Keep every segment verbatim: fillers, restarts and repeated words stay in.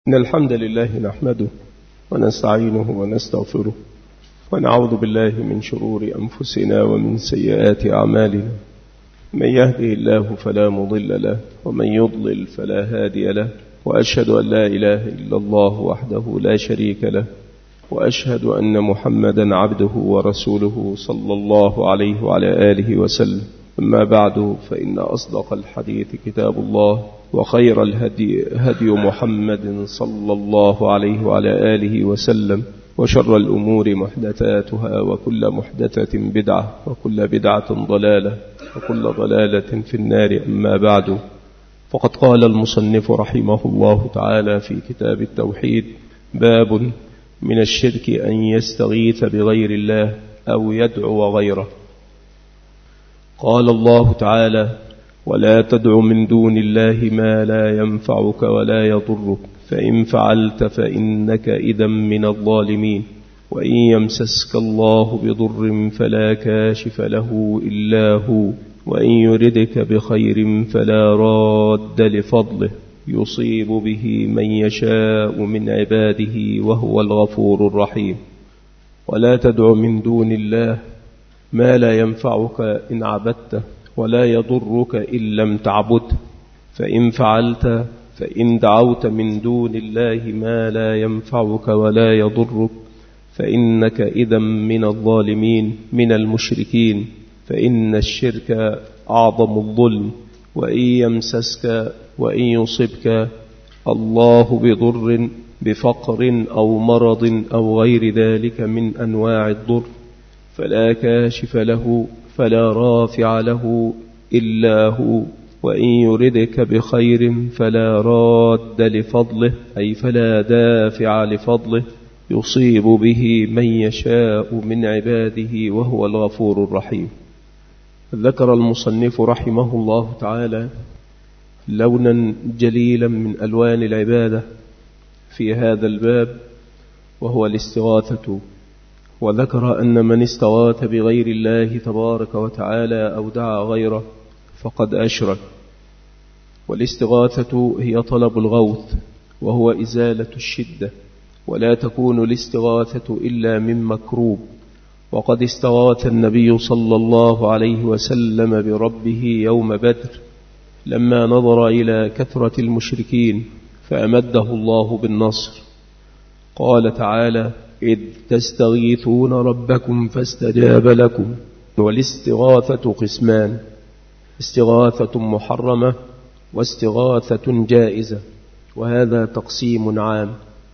إن الحمد لله نحمده ونستعينه ونستغفره ونعوذ بالله من شرور أنفسنا ومن سيئات أعمالنا. من يهده الله فلا مضل له ومن يضلل فلا هادي له، وأشهد أن لا إله إلا الله وحده لا شريك له، وأشهد أن محمدا عبده ورسوله صلى الله عليه وعلى آله وسلم. أما بعد، فإن أصدق الحديث كتاب الله، وخير الهدي هدي محمد صلى الله عليه وعلى آله وسلم، وشر الأمور محدثاتها، وكل محدثة بدعة، وكل بدعة ضلالة، وكل ضلالة في النار. أما بعد، فقد قال المصنف رحمه الله تعالى في كتاب التوحيد: باب من الشرك أن يستغيث بغير الله أو يدعو غيره. قال الله تعالى: ولا تدع من دون الله ما لا ينفعك ولا يضرك، فإن فعلت فإنك إذا من الظالمين. وإن يمسسك الله بضر فلا كاشف له إلا هو، وإن يردك بخير فلا راد لفضله، يصيب به من يشاء من عباده وهو الغفور الرحيم. ولا تدع من دون الله ما لا ينفعك إن عبدته، ولا يضرك إن لم تعبده، فإن فعلت فإن دعوت من دون الله ما لا ينفعك ولا يضرك فإنك إذا من الظالمين من المشركين، فإن الشرك أعظم الظلم. وإن يمسسك وإن يصبك الله بضر بفقر أو مرض أو غير ذلك من أنواع الضر فلا كاشف له فلا رافع له إلا هو، وإن يردك بخير فلا راد لفضله، أي فلا دافع لفضله، يصيب به من يشاء من عباده وهو الغفور الرحيم. ذكر المصنف رحمه الله تعالى لونا جليلا من ألوان العبادة في هذا الباب، وهو الاستغاثة. وذكر أن من استغاث بغير الله تبارك وتعالى أو دعا غيره فقد أشرك. والاستغاثة هي طلب الغوث، وهو إزالة الشدة، ولا تكون الاستغاثة إلا من مكروب. وقد استغاث النبي صلى الله عليه وسلم بربه يوم بدر لما نظر إلى كثرة المشركين فأمده الله بالنصر. قال تعالى: إذ تستغيثون ربكم فاستجاب لكم. والاستغاثة قسمان: استغاثة محرمة واستغاثة جائزة، وهذا تقسيم عام.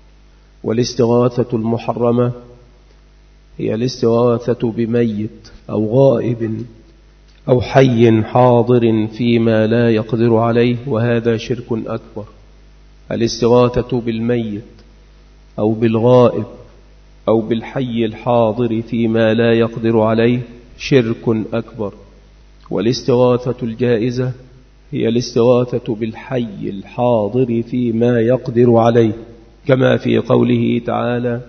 والاستغاثة المحرمة هي الاستغاثة بميت أو غائب أو حي حاضر فيما لا يقدر عليه، وهذا شرك أكبر. الاستغاثة بالميت أو بالغائب أو بالحي الحاضر فيما لا يقدر عليه شرك أكبر. والاستغاثة الجائزة هي الاستغاثة بالحي الحاضر فيما يقدر عليه، كما في قوله تعالى: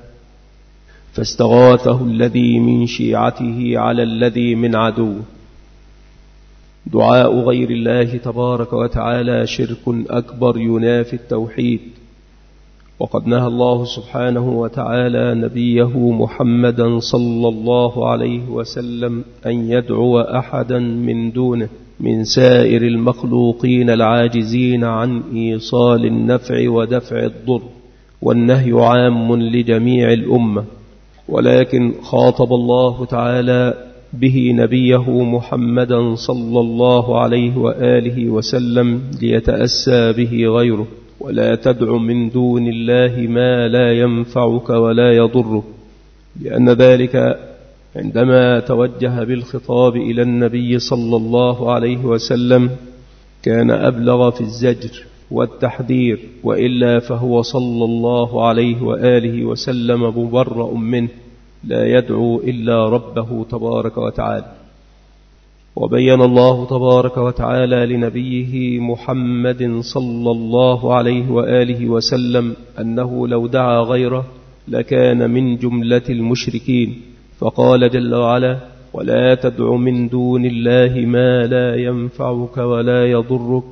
فاستغاثه الذي من شيعته على الذي من عدوه. دعاء غير الله تبارك وتعالى شرك أكبر ينافي التوحيد. وقد نهى الله سبحانه وتعالى نبيه محمدا صلى الله عليه وسلم أن يدعو أحدا من دونه من سائر المخلوقين العاجزين عن إيصال النفع ودفع الضر، والنهي عام لجميع الأمة. ولكن خاطب الله تعالى به نبيه محمدا صلى الله عليه وآله وسلم ليتأسى به غيره: ولا تدع من دون الله ما لا ينفعك ولا يضرك. لأن ذلك عندما توجه بالخطاب إلى النبي صلى الله عليه وسلم كان أبلغ في الزجر والتحذير، وإلا فهو صلى الله عليه وآله وسلم مبرأ منه، لا يدعو إلا ربه تبارك وتعالى. وبين الله تبارك وتعالى لنبيه محمد صلى الله عليه وآله وسلم أنه لو دعا غيره لكان من جملة المشركين، فقال جل وعلا: ولا تدع من دون الله ما لا ينفعك ولا يضرك،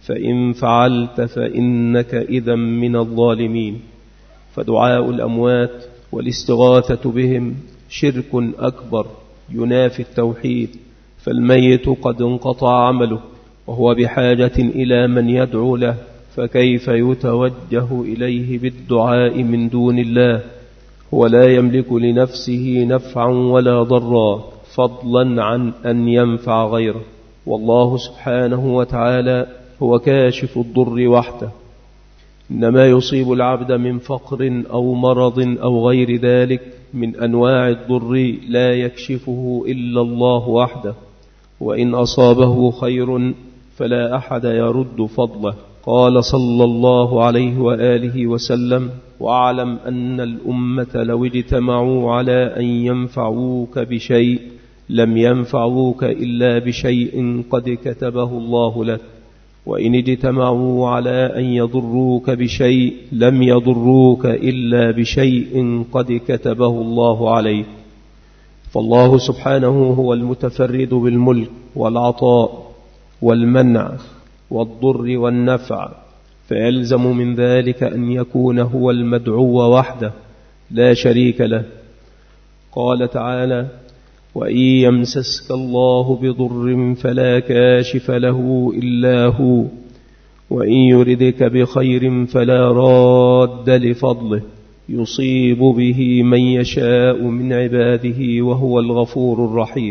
فإن فعلت فإنك إذا من الظالمين. فدعاء الأموات والاستغاثة بهم شرك أكبر ينافي التوحيد، فالميت قد انقطع عمله وهو بحاجة إلى من يدعو له، فكيف يتوجه إليه بالدعاء من دون الله؟ هو لا يملك لنفسه نفعا ولا ضرا، فضلا عن أن ينفع غيره. والله سبحانه وتعالى هو كاشف الضر وحده. إنما يصيب العبد من فقر أو مرض أو غير ذلك من أنواع الضر لا يكشفه إلا الله وحده، وإن أصابه خير فلا أحد يرد فضله. قال صلى الله عليه وآله وسلم: واعلم أن الأمة لو اجتمعوا على أن ينفعوك بشيء لم ينفعوك إلا بشيء قد كتبه الله لك، وإن اجتمعوا على أن يضروك بشيء لم يضروك إلا بشيء قد كتبه الله عليك. فالله سبحانه هو المتفرد بالملك والعطاء والمنع والضر والنفع، فيلزم من ذلك أن يكون هو المدعو وحده لا شريك له. قال تعالى: وإن يمسسك الله بضر فلا كاشف له إلا هو، وإن يردك بخير فلا راد لفضله، يصيب به من يشاء من عباده وهو الغفور الرحيم.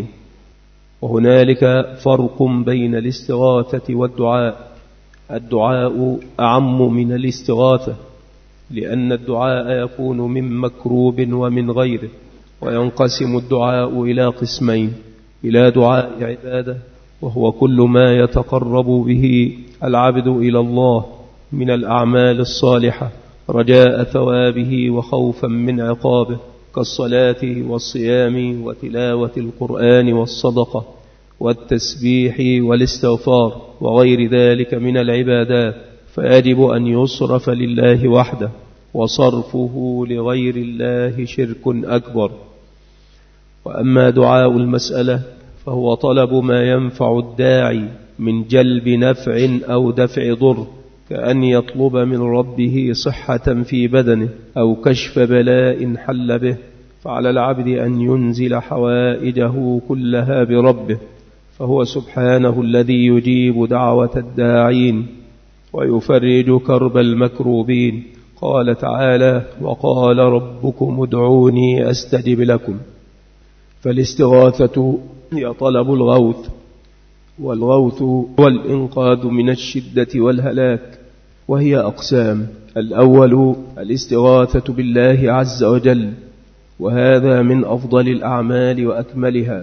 وهنالك فرق بين الاستغاثة والدعاء. الدعاء أعم من الاستغاثة، لأن الدعاء يكون من مكروب ومن غيره، وينقسم الدعاء إلى قسمين: إلى دعاء عبادة، وهو كل ما يتقرب به العبد إلى الله من الأعمال الصالحة رجاء ثوابه وخوفا من عقابه، كالصلاة والصيام وتلاوة القرآن والصدقة والتسبيح والاستغفار وغير ذلك من العبادات، فيجب أن يصرف لله وحده، وصرفه لغير الله شرك أكبر. وأما دعاء المسألة فهو طلب ما ينفع الداعي من جلب نفع أو دفع ضر، كأن يطلب من ربه صحة في بدنه أو كشف بلاء حل به، فعلى العبد أن ينزل حوائجه كلها بربه، فهو سبحانه الذي يجيب دعوة الداعين ويفرج كرب المكروبين. قال تعالى: وقال ربكم ادعوني أستجب لكم. فالاستغاثة هي طلب الغوث، والغوث هو الإنقاذ من الشدة والهلاك، وهي أقسام: الأول الاستغاثة بالله عز وجل، وهذا من أفضل الأعمال وأكملها،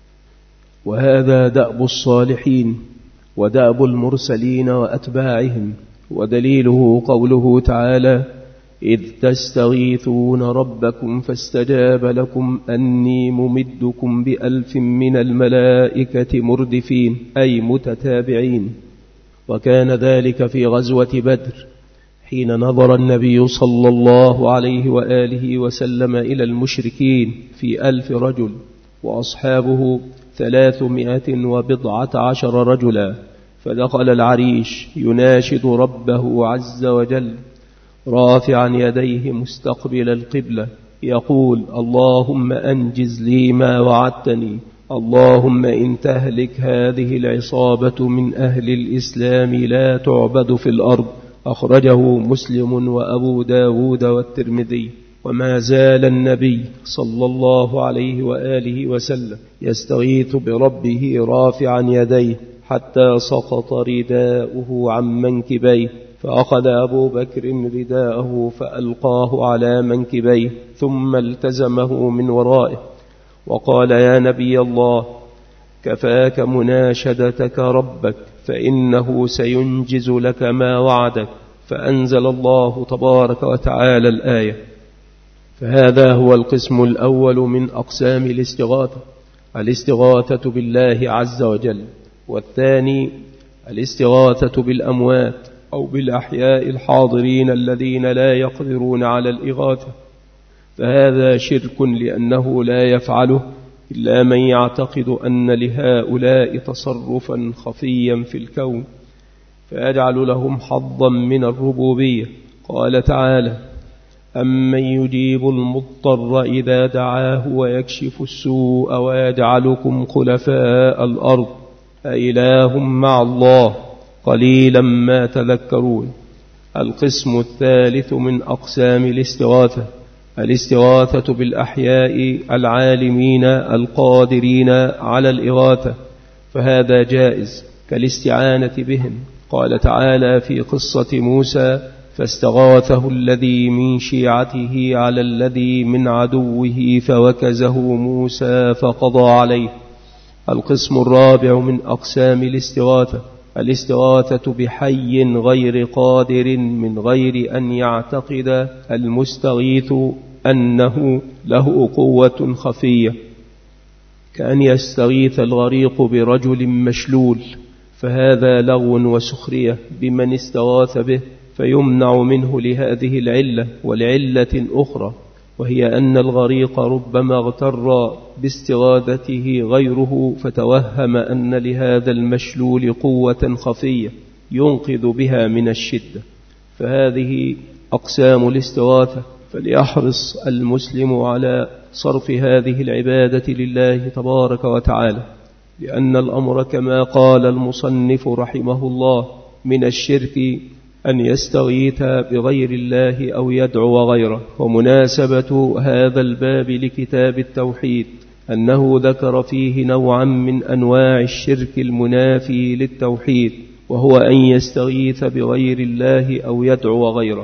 وهذا دأب الصالحين ودأب المرسلين وأتباعهم، ودليله قوله تعالى: إذ تستغيثون ربكم فاستجاب لكم أني ممدكم بألف من الملائكة مردفين، أي متتابعين. وكان ذلك في غزوة بدر، حين نظر النبي صلى الله عليه وآله وسلم إلى المشركين في ألف رجل، وأصحابه ثلاثمائة وبضعة عشر رجلا، فدخل العريش يناشد ربه عز وجل رافعا يديه مستقبل القبلة يقول: اللهم أنجز لي ما وعدتني، اللهم إن تهلك هذه العصابة من أهل الإسلام لا تعبد في الأرض. أخرجه مسلم وأبو داود والترمذي. وما زال النبي صلى الله عليه وآله وسلم يستغيث بربه رافعا يديه حتى سقط رداؤه عن منكبيه، فأخذ أبو بكر رداءه فألقاه على منكبيه ثم التزمه من ورائه وقال: يا نبي الله، كفاك مناشدتك ربك فإنه سينجز لك ما وعدك. فأنزل الله تبارك وتعالى الآية. فهذا هو القسم الأول من أقسام الاستغاثة، الاستغاثة بالله عز وجل. والثاني الاستغاثة بالأموات أو بالأحياء الحاضرين الذين لا يقدرون على الإغاثة، فهذا شرك، لأنه لا يفعله إلا من يعتقد أن لهؤلاء تصرفا خفيا في الكون فيجعل لهم حظا من الربوبية. قال تعالى: أمن يجيب المضطر إذا دعاه ويكشف السوء ويجعلكم خلفاء الأرض أإله مع الله قليلا ما تذكرون. القسم الثالث من أقسام الاستغاثة الاستغاثة بالأحياء العالمين القادرين على الإغاثة، فهذا جائز كالاستعانة بهم. قال تعالى في قصة موسى: فاستغاثه الذي من شيعته على الذي من عدوه فوكزه موسى فقضى عليه. القسم الرابع من أقسام الاستغاثة الاستغاثة بحي غير قادر من غير أن يعتقد المستغيث أنه له قوة خفية، كأن يستغيث الغريق برجل مشلول، فهذا لغو وسخرية بمن استغاث به، فيمنع منه لهذه العلة والعلة أخرى، وهي أن الغريق ربما اغتر باستغاثته غيره فتوهم أن لهذا المشلول قوة خفية ينقذ بها من الشدة. فهذه أقسام الاستغاثة، فليحرص المسلم على صرف هذه العبادة لله تبارك وتعالى، لأن الأمر كما قال المصنف رحمه الله من الشرك أن يستغيث بغير الله أو يدعو غيره. ومناسبة هذا الباب لكتاب التوحيد أنه ذكر فيه نوعا من أنواع الشرك المنافي للتوحيد، وهو أن يستغيث بغير الله أو يدعو غيره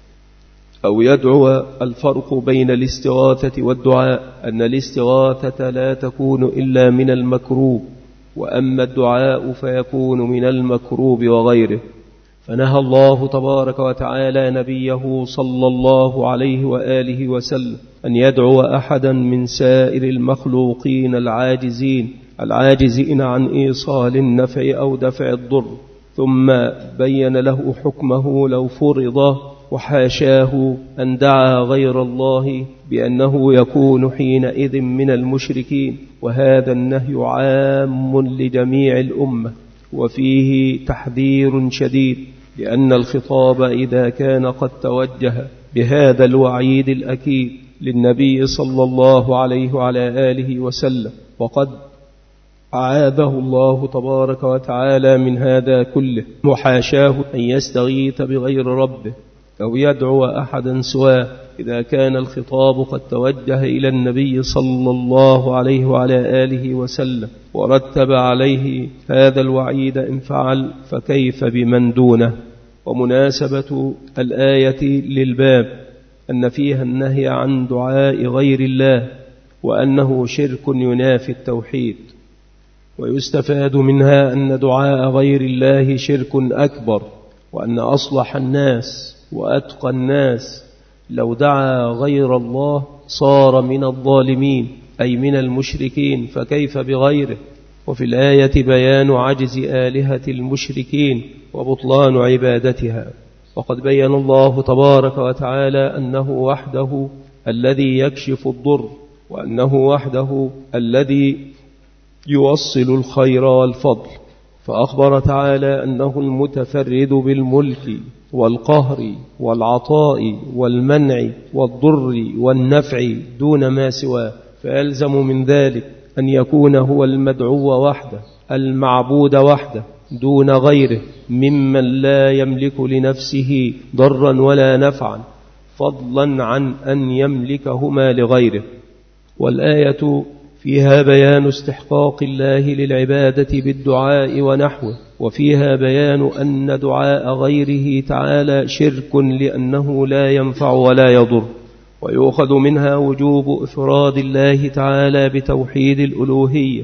أو يدعو. الفرق بين الاستغاثة والدعاء أن الاستغاثة لا تكون إلا من المكروب، وأما الدعاء فيكون من المكروب وغيره. فنهى الله تبارك وتعالى نبيه صلى الله عليه وآله وسلم أن يدعو أحدا من سائر المخلوقين العاجزين العاجزين عن إيصال النفع أو دفع الضر، ثم بين له حكمه لو فرض وحاشاه أن دعا غير الله بأنه يكون حينئذ من المشركين. وهذا النهي عام لجميع الأمة، وفيه تحذير شديد، لأن الخطاب إذا كان قد توجه بهذا الوعيد الأكيد للنبي صلى الله عليه وعلى آله وسلم، وقد أعاذه الله تبارك وتعالى من هذا كله، وحاشاه أن يستغيث بغير ربه أو يدعو أحدا سواه. إذا كان الخطاب قد توجه إلى النبي صلى الله عليه وعلى آله وسلم ورتب عليه هذا الوعيد إن فعل، فكيف بمن دونه؟ ومناسبة الآية للباب أن فيها النهي عن دعاء غير الله، وأنه شرك ينافي التوحيد. ويستفاد منها أن دعاء غير الله شرك أكبر، وأن أصلح الناس وأتقى الناس لو دعا غير الله صار من الظالمين أي من المشركين، فكيف بغيره؟ وفي الآية بيان عجز آلهة المشركين وبطلان عبادتها. وقد بيّن الله تبارك وتعالى أنه وحده الذي يكشف الضر، وأنه وحده الذي يوصل الخير والفضل، فأخبر تعالى أنه المتفرد بالملك والقهر والعطاء والمنع والضر والنفع دون ما سواه، فيلزم من ذلك أن يكون هو المدعو وحده المعبود وحده دون غيره ممن لا يملك لنفسه ضرا ولا نفعا، فضلا عن أن يملكهما لغيره. والآية فيها بيان استحقاق الله للعبادة بالدعاء ونحوه، وفيها بيان أن دعاء غيره تعالى شرك لأنه لا ينفع ولا يضر. ويؤخذ منها وجوب إفراد الله تعالى بتوحيد الألوهية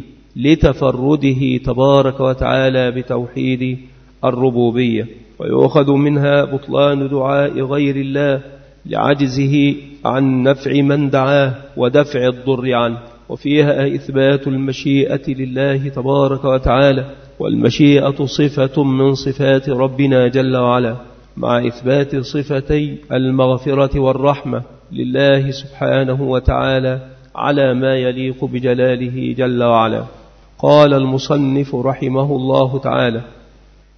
لتفرده تبارك وتعالى بتوحيد الربوبية. ويؤخذ منها بطلان دعاء غير الله لعجزه عن نفع من دعاه ودفع الضر عنه. وفيها إثبات المشيئة لله تبارك وتعالى، والمشيئة صفة من صفات ربنا جل وعلا، مع إثبات صفتي المغفرة والرحمة لله سبحانه وتعالى على ما يليق بجلاله جل وعلا. قال المصنف رحمه الله تعالى: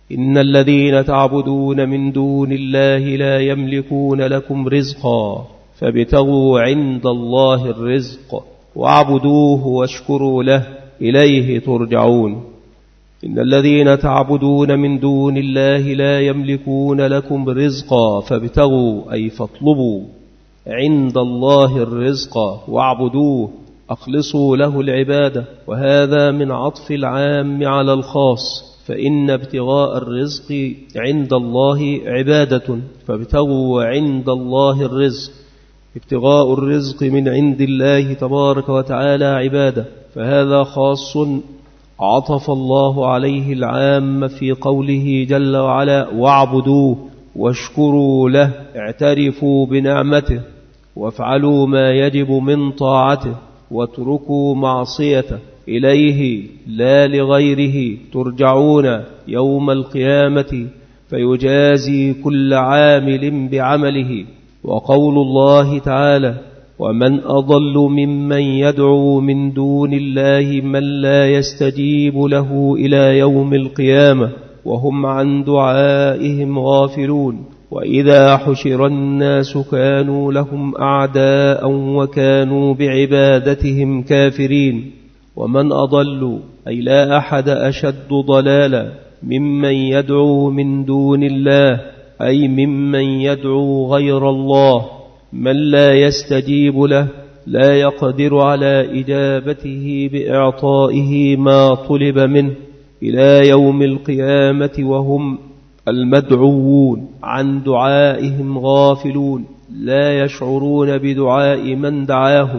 إن الذين تعبدون من دون الله لا يملكون لكم رزقا فابتغوا عند الله الرزق واعبدوه واشكروا له إليه ترجعون. إن الذين تعبدون من دون الله لا يملكون لكم رزقا فابتغوا أي فاطلبوا عند الله الرزق واعبدوه أخلصوا له العبادة. وهذا من عطف العام على الخاص، فإن ابتغاء الرزق عند الله عبادة، فابتغوا عند الله الرزق. ابتغاء الرزق من عند الله تبارك وتعالى عبادة، فهذا خاص عطف الله عليه العام في قوله جل وعلا واعبدوه واشكروا له، اعترفوا بنعمته وافعلوا ما يجب من طاعته واتركوا معصيته، إليه لا لغيره ترجعون يوم القيامة فيجازي كل عامل بعمله. وقول الله تعالى ومن أضل ممن يدعو من دون الله من لا يستجيب له إلى يوم القيامة وهم عن دعائهم غافلون. وإذا حشر الناس كانوا لهم أعداء وكانوا بعبادتهم كافرين. ومن أضل أي لا أحد أشد ضلالا ممن يدعو من دون الله، أي ممن يدعو غير الله، من لا يستجيب له، لا يقدر على إجابته بإعطائه ما طلب منه إلى يوم القيامة وهم المدعوون عن دعائهم غافلون، لا يشعرون بدعاء من دعاهم.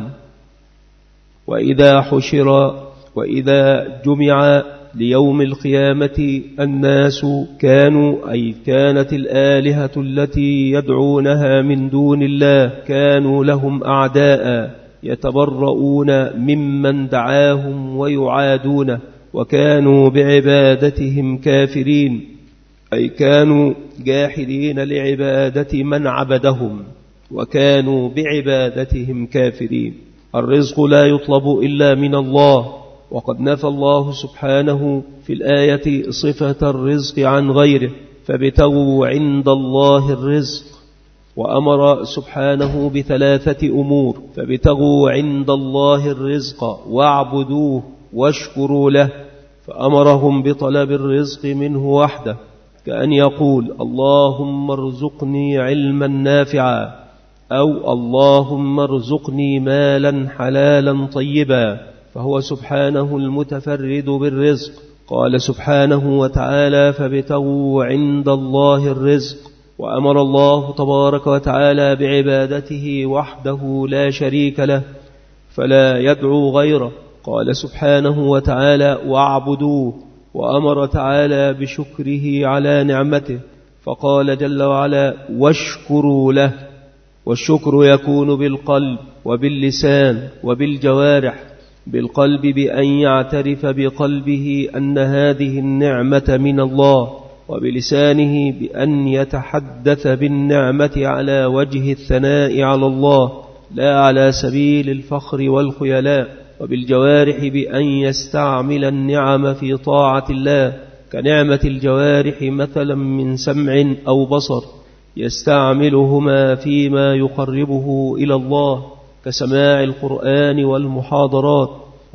وإذا حشر وإذا جمع ليوم القيامة الناس كانوا أي كانت الآلهة التي يدعونها من دون الله كانوا لهم أعداء يتبرؤون ممن دعاهم ويعادونه، وكانوا بعبادتهم كافرين، أي كانوا جاحدين لعبادة من عبدهم وكانوا بعبادتهم كافرين. الرزق لا يطلب إلا من الله، وقد نفى الله سبحانه في الآية صفة الرزق عن غيره فابتغوا عند الله الرزق، وأمر سبحانه بثلاثة أمور: فابتغوا عند الله الرزق واعبدوه واشكروا له، فأمرهم بطلب الرزق منه وحده، كأن يقول اللهم ارزقني علما نافعا، أو اللهم ارزقني مالا حلالا طيبا، فهو سبحانه المتفرد بالرزق. قال سبحانه وتعالى فابتغوا عند الله الرزق، وأمر الله تبارك وتعالى بعبادته وحده لا شريك له فلا يدعو غيره. قال سبحانه وتعالى واعبدوه، وأمر تعالى بشكره على نعمته، فقال جل وعلا واشكروا له. والشكر يكون بالقلب وباللسان وبالجوارح. بالقلب بأن يعترف بقلبه أن هذه النعمة من الله، وبلسانه بأن يتحدث بالنعمة على وجه الثناء على الله لا على سبيل الفخر والخيلاء. وبالجوارح بأن يستعمل النعم في طاعة الله، كنعمة الجوارح مثلا من سمع أو بصر يستعملهما فيما يقربه إلى الله كسماع القرآن والمحاضرات،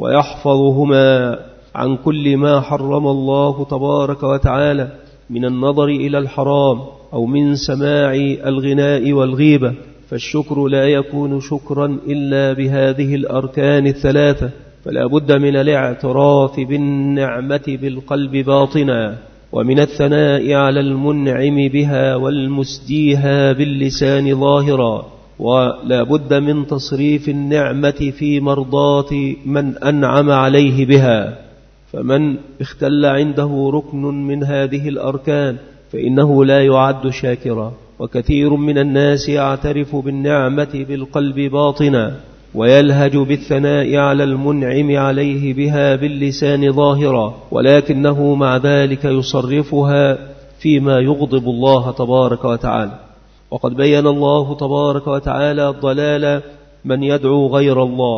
ويحفظهما عن كل ما حرم الله تبارك وتعالى من النظر إلى الحرام أو من سماع الغناء والغيبة. فالشكر لا يكون شكرا إلا بهذه الأركان الثلاثة، فلا بد من الاعتراف بالنعمة بالقلب باطنا، ومن الثناء على المنعم بها والمسديها باللسان ظاهرا، ولا بد من تصريف النعمة في مرضاة من أنعم عليه بها. فمن اختل عنده ركن من هذه الأركان فإنه لا يعد شاكرا. وكثير من الناس يعترف بالنعمة بالقلب باطنا، ويلهج بالثناء على المنعم عليه بها باللسان ظاهرا، ولكنه مع ذلك يصرفها فيما يغضب الله تبارك وتعالى. وقد بين الله تبارك وتعالى ضلال من يدعو غير الله،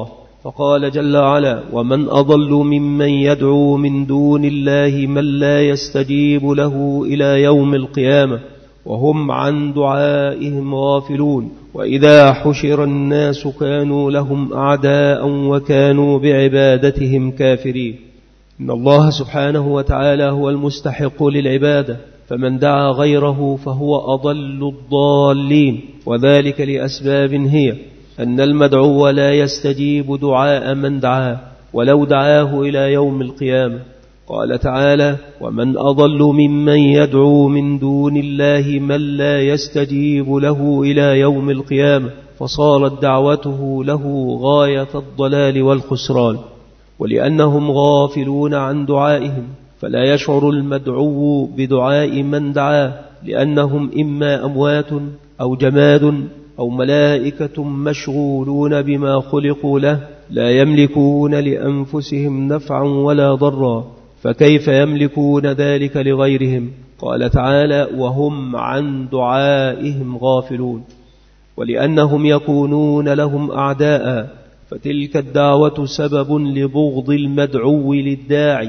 فقال جل وعلا: ومن أضل ممن يدعو من دون الله من لا يستجيب له إلى يوم القيامة وهم عن دعائهم غافلون. وإذا حشر الناس كانوا لهم أعداء وكانوا بعبادتهم كافرين. إن الله سبحانه وتعالى هو المستحق للعبادة، فمن دعا غيره فهو أضل الضالين، وذلك لأسباب هي: أن المدعو لا يستجيب دعاء من دعاه ولو دعاه إلى يوم القيامة. قال تعالى: ومن أضل ممن يدعو من دون الله من لا يستجيب له إلى يوم القيامة، فصارت دعوته له غاية الضلال والخسران. ولأنهم غافلون عن دعائهم فلا يشعر المدعو بدعاء من دعاه، لأنهم إما أموات أو جماد أو ملائكة مشغولون بما خلقوا له، لا يملكون لأنفسهم نفعا ولا ضرا، فكيف يملكون ذلك لغيرهم؟ قال تعالى: وهم عن دعائهم غافلون. ولأنهم يكونون لهم أعداء، فتلك الدعوة سبب لبغض المدعو للداعي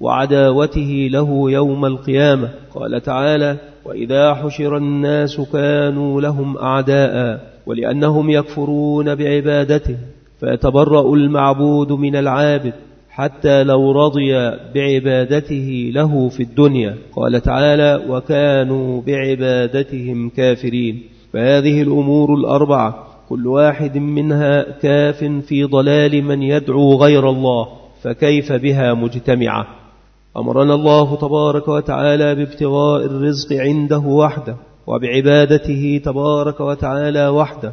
وعداوته له يوم القيامة. قال تعالى: وإذا حشر الناس كانوا لهم أعداء. ولأنهم يكفرون بعبادته فيتبرأ المعبود من العابد حتى لو رضي بعبادته له في الدنيا. قال تعالى: وكانوا بعبادتهم كافرين. فهذه الأمور الأربعة كل واحد منها كاف في ضلال من يدعو غير الله، فكيف بها مجتمعة؟ أمرنا الله تبارك وتعالى بابتغاء الرزق عنده وحده، وبعبادته تبارك وتعالى وحده،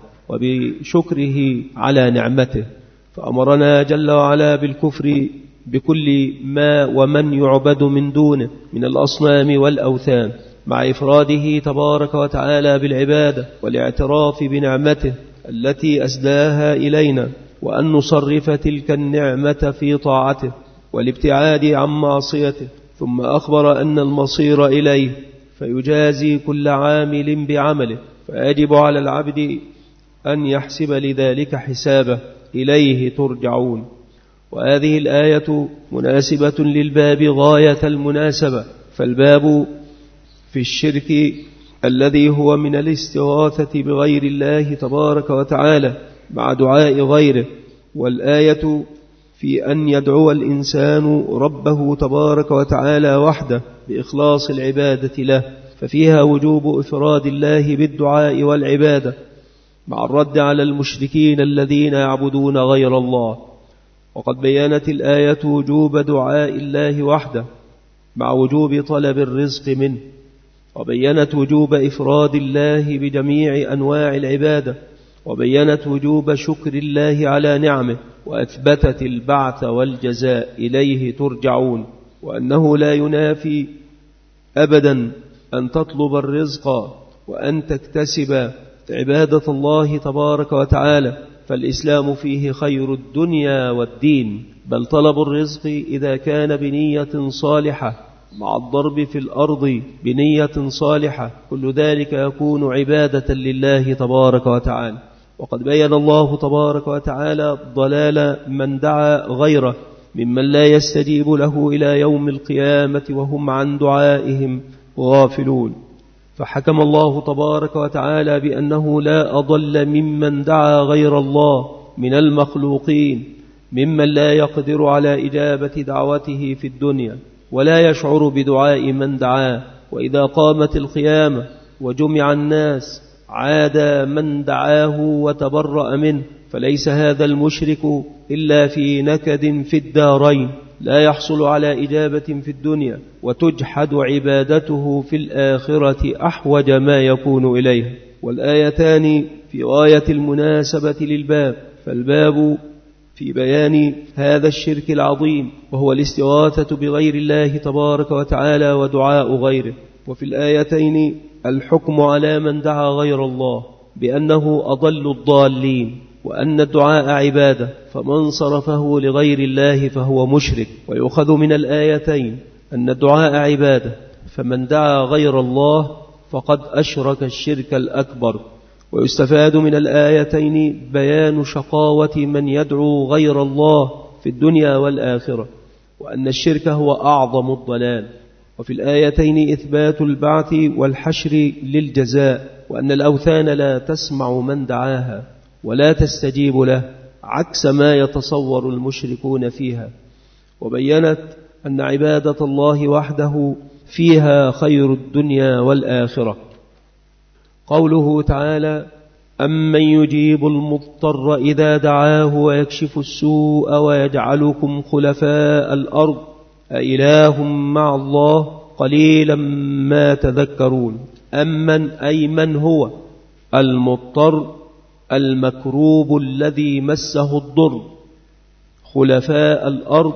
وبشكره على نعمته. فأمرنا جل وعلا بالكفر بكل ما ومن يعبد من دونه من الأصنام والأوثان، مع إفراده تبارك وتعالى بالعبادة والاعتراف بنعمته التي أسداها إلينا، وأن نصرف تلك النعمة في طاعته والابتعاد عن معصيته. ثم أخبر أن المصير إليه، فيجازي كل عامل بعمله، فيجب على العبد أن يحسب لذلك حسابه. إليه ترجعون. وهذه الآية مناسبة للباب غاية المناسبة، فالباب في الشرك الذي هو من الاستغاثة بغير الله تبارك وتعالى مع دعاء غيره، والآية في أن يدعو الإنسان ربه تبارك وتعالى وحده بإخلاص العبادة له، ففيها وجوب إفراد الله بالدعاء والعبادة مع الرد على المشركين الذين يعبدون غير الله. وقد بيّنت الآية وجوب دعاء الله وحده مع وجوب طلب الرزق منه، وبيّنت وجوب إفراد الله بجميع أنواع العبادة، وبيّنت وجوب شكر الله على نعمه، وأثبتت البعث والجزاء. إليه ترجعون. وأنه لا ينافي أبدا أن تطلب الرزق وأن تكتسب عبادة الله تبارك وتعالى، فالإسلام فيه خير الدنيا والدين. بل طلب الرزق إذا كان بنية صالحة مع الضرب في الأرض بنية صالحة، كل ذلك يكون عبادة لله تبارك وتعالى. وقد بيّن الله تبارك وتعالى ضلال من دعا غيره ممن لا يستجيب له إلى يوم القيامة وهم عن دعائهم غافلون. فحكم الله تبارك وتعالى بأنه لا أضل ممن دعا غير الله من المخلوقين، ممن لا يقدر على إجابة دعوته في الدنيا ولا يشعر بدعاء من دعاه. وإذا قامت القيامة وجمع الناس عاد من دعاه وتبرأ منه، فليس هذا المشرك إلا في نكد في الدارين، لا يحصل على إجابة في الدنيا وتجحد عبادته في الآخرة أحوج ما يكون إليه. والآيتان في غاية المناسبة للباب، فالباب في بيان هذا الشرك العظيم وهو الاستغاثة بغير الله تبارك وتعالى ودعاء غيره، وفي الآيتين الحكم على من دعا غير الله بأنه أضل الضالين، وأن الدعاء عبادة، فمن صرفه لغير الله فهو مشرك. ويؤخذ من الآيتين أن الدعاء عبادة، فمن دعا غير الله فقد أشرك الشرك الأكبر. ويستفاد من الآيتين بيان شقاوة من يدعو غير الله في الدنيا والآخرة، وأن الشرك هو أعظم الضلال. وفي الآيتين إثبات البعث والحشر للجزاء، وأن الأوثان لا تسمع من دعاها ولا تستجيب له عكس ما يتصور المشركون فيها. وبينت أن عبادة الله وحده فيها خير الدنيا والآخرة. قوله تعالى: أمن يجيب المضطر إذا دعاه ويكشف السوء ويجعلكم خلفاء الأرض أإله مع الله قليلا ما تذكرون. أمن أي من هو المضطر المكروب الذي مسه الضر. خلفاء الأرض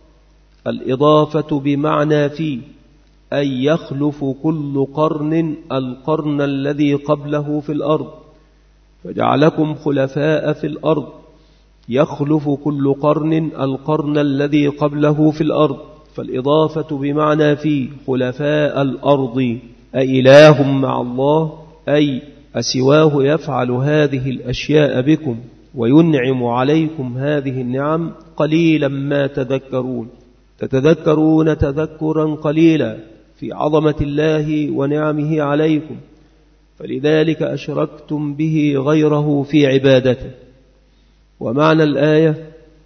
الإضافة بمعنى في، أي يخلف كل قرن القرن الذي قبله في الأرض، فجعلكم خلفاء في الأرض، يخلف كل قرن القرن الذي قبله في الأرض، فالإضافة بمعنى في خلفاء الأرض. أي إله مع الله، أي أسواه يفعل هذه الأشياء بكم وينعم عليكم هذه النعم قليلا ما تذكرون. تتذكرون تذكرا قليلا في عظمة الله ونعمه عليكم، فلذلك أشركتم به غيره في عبادته. ومعنى الآية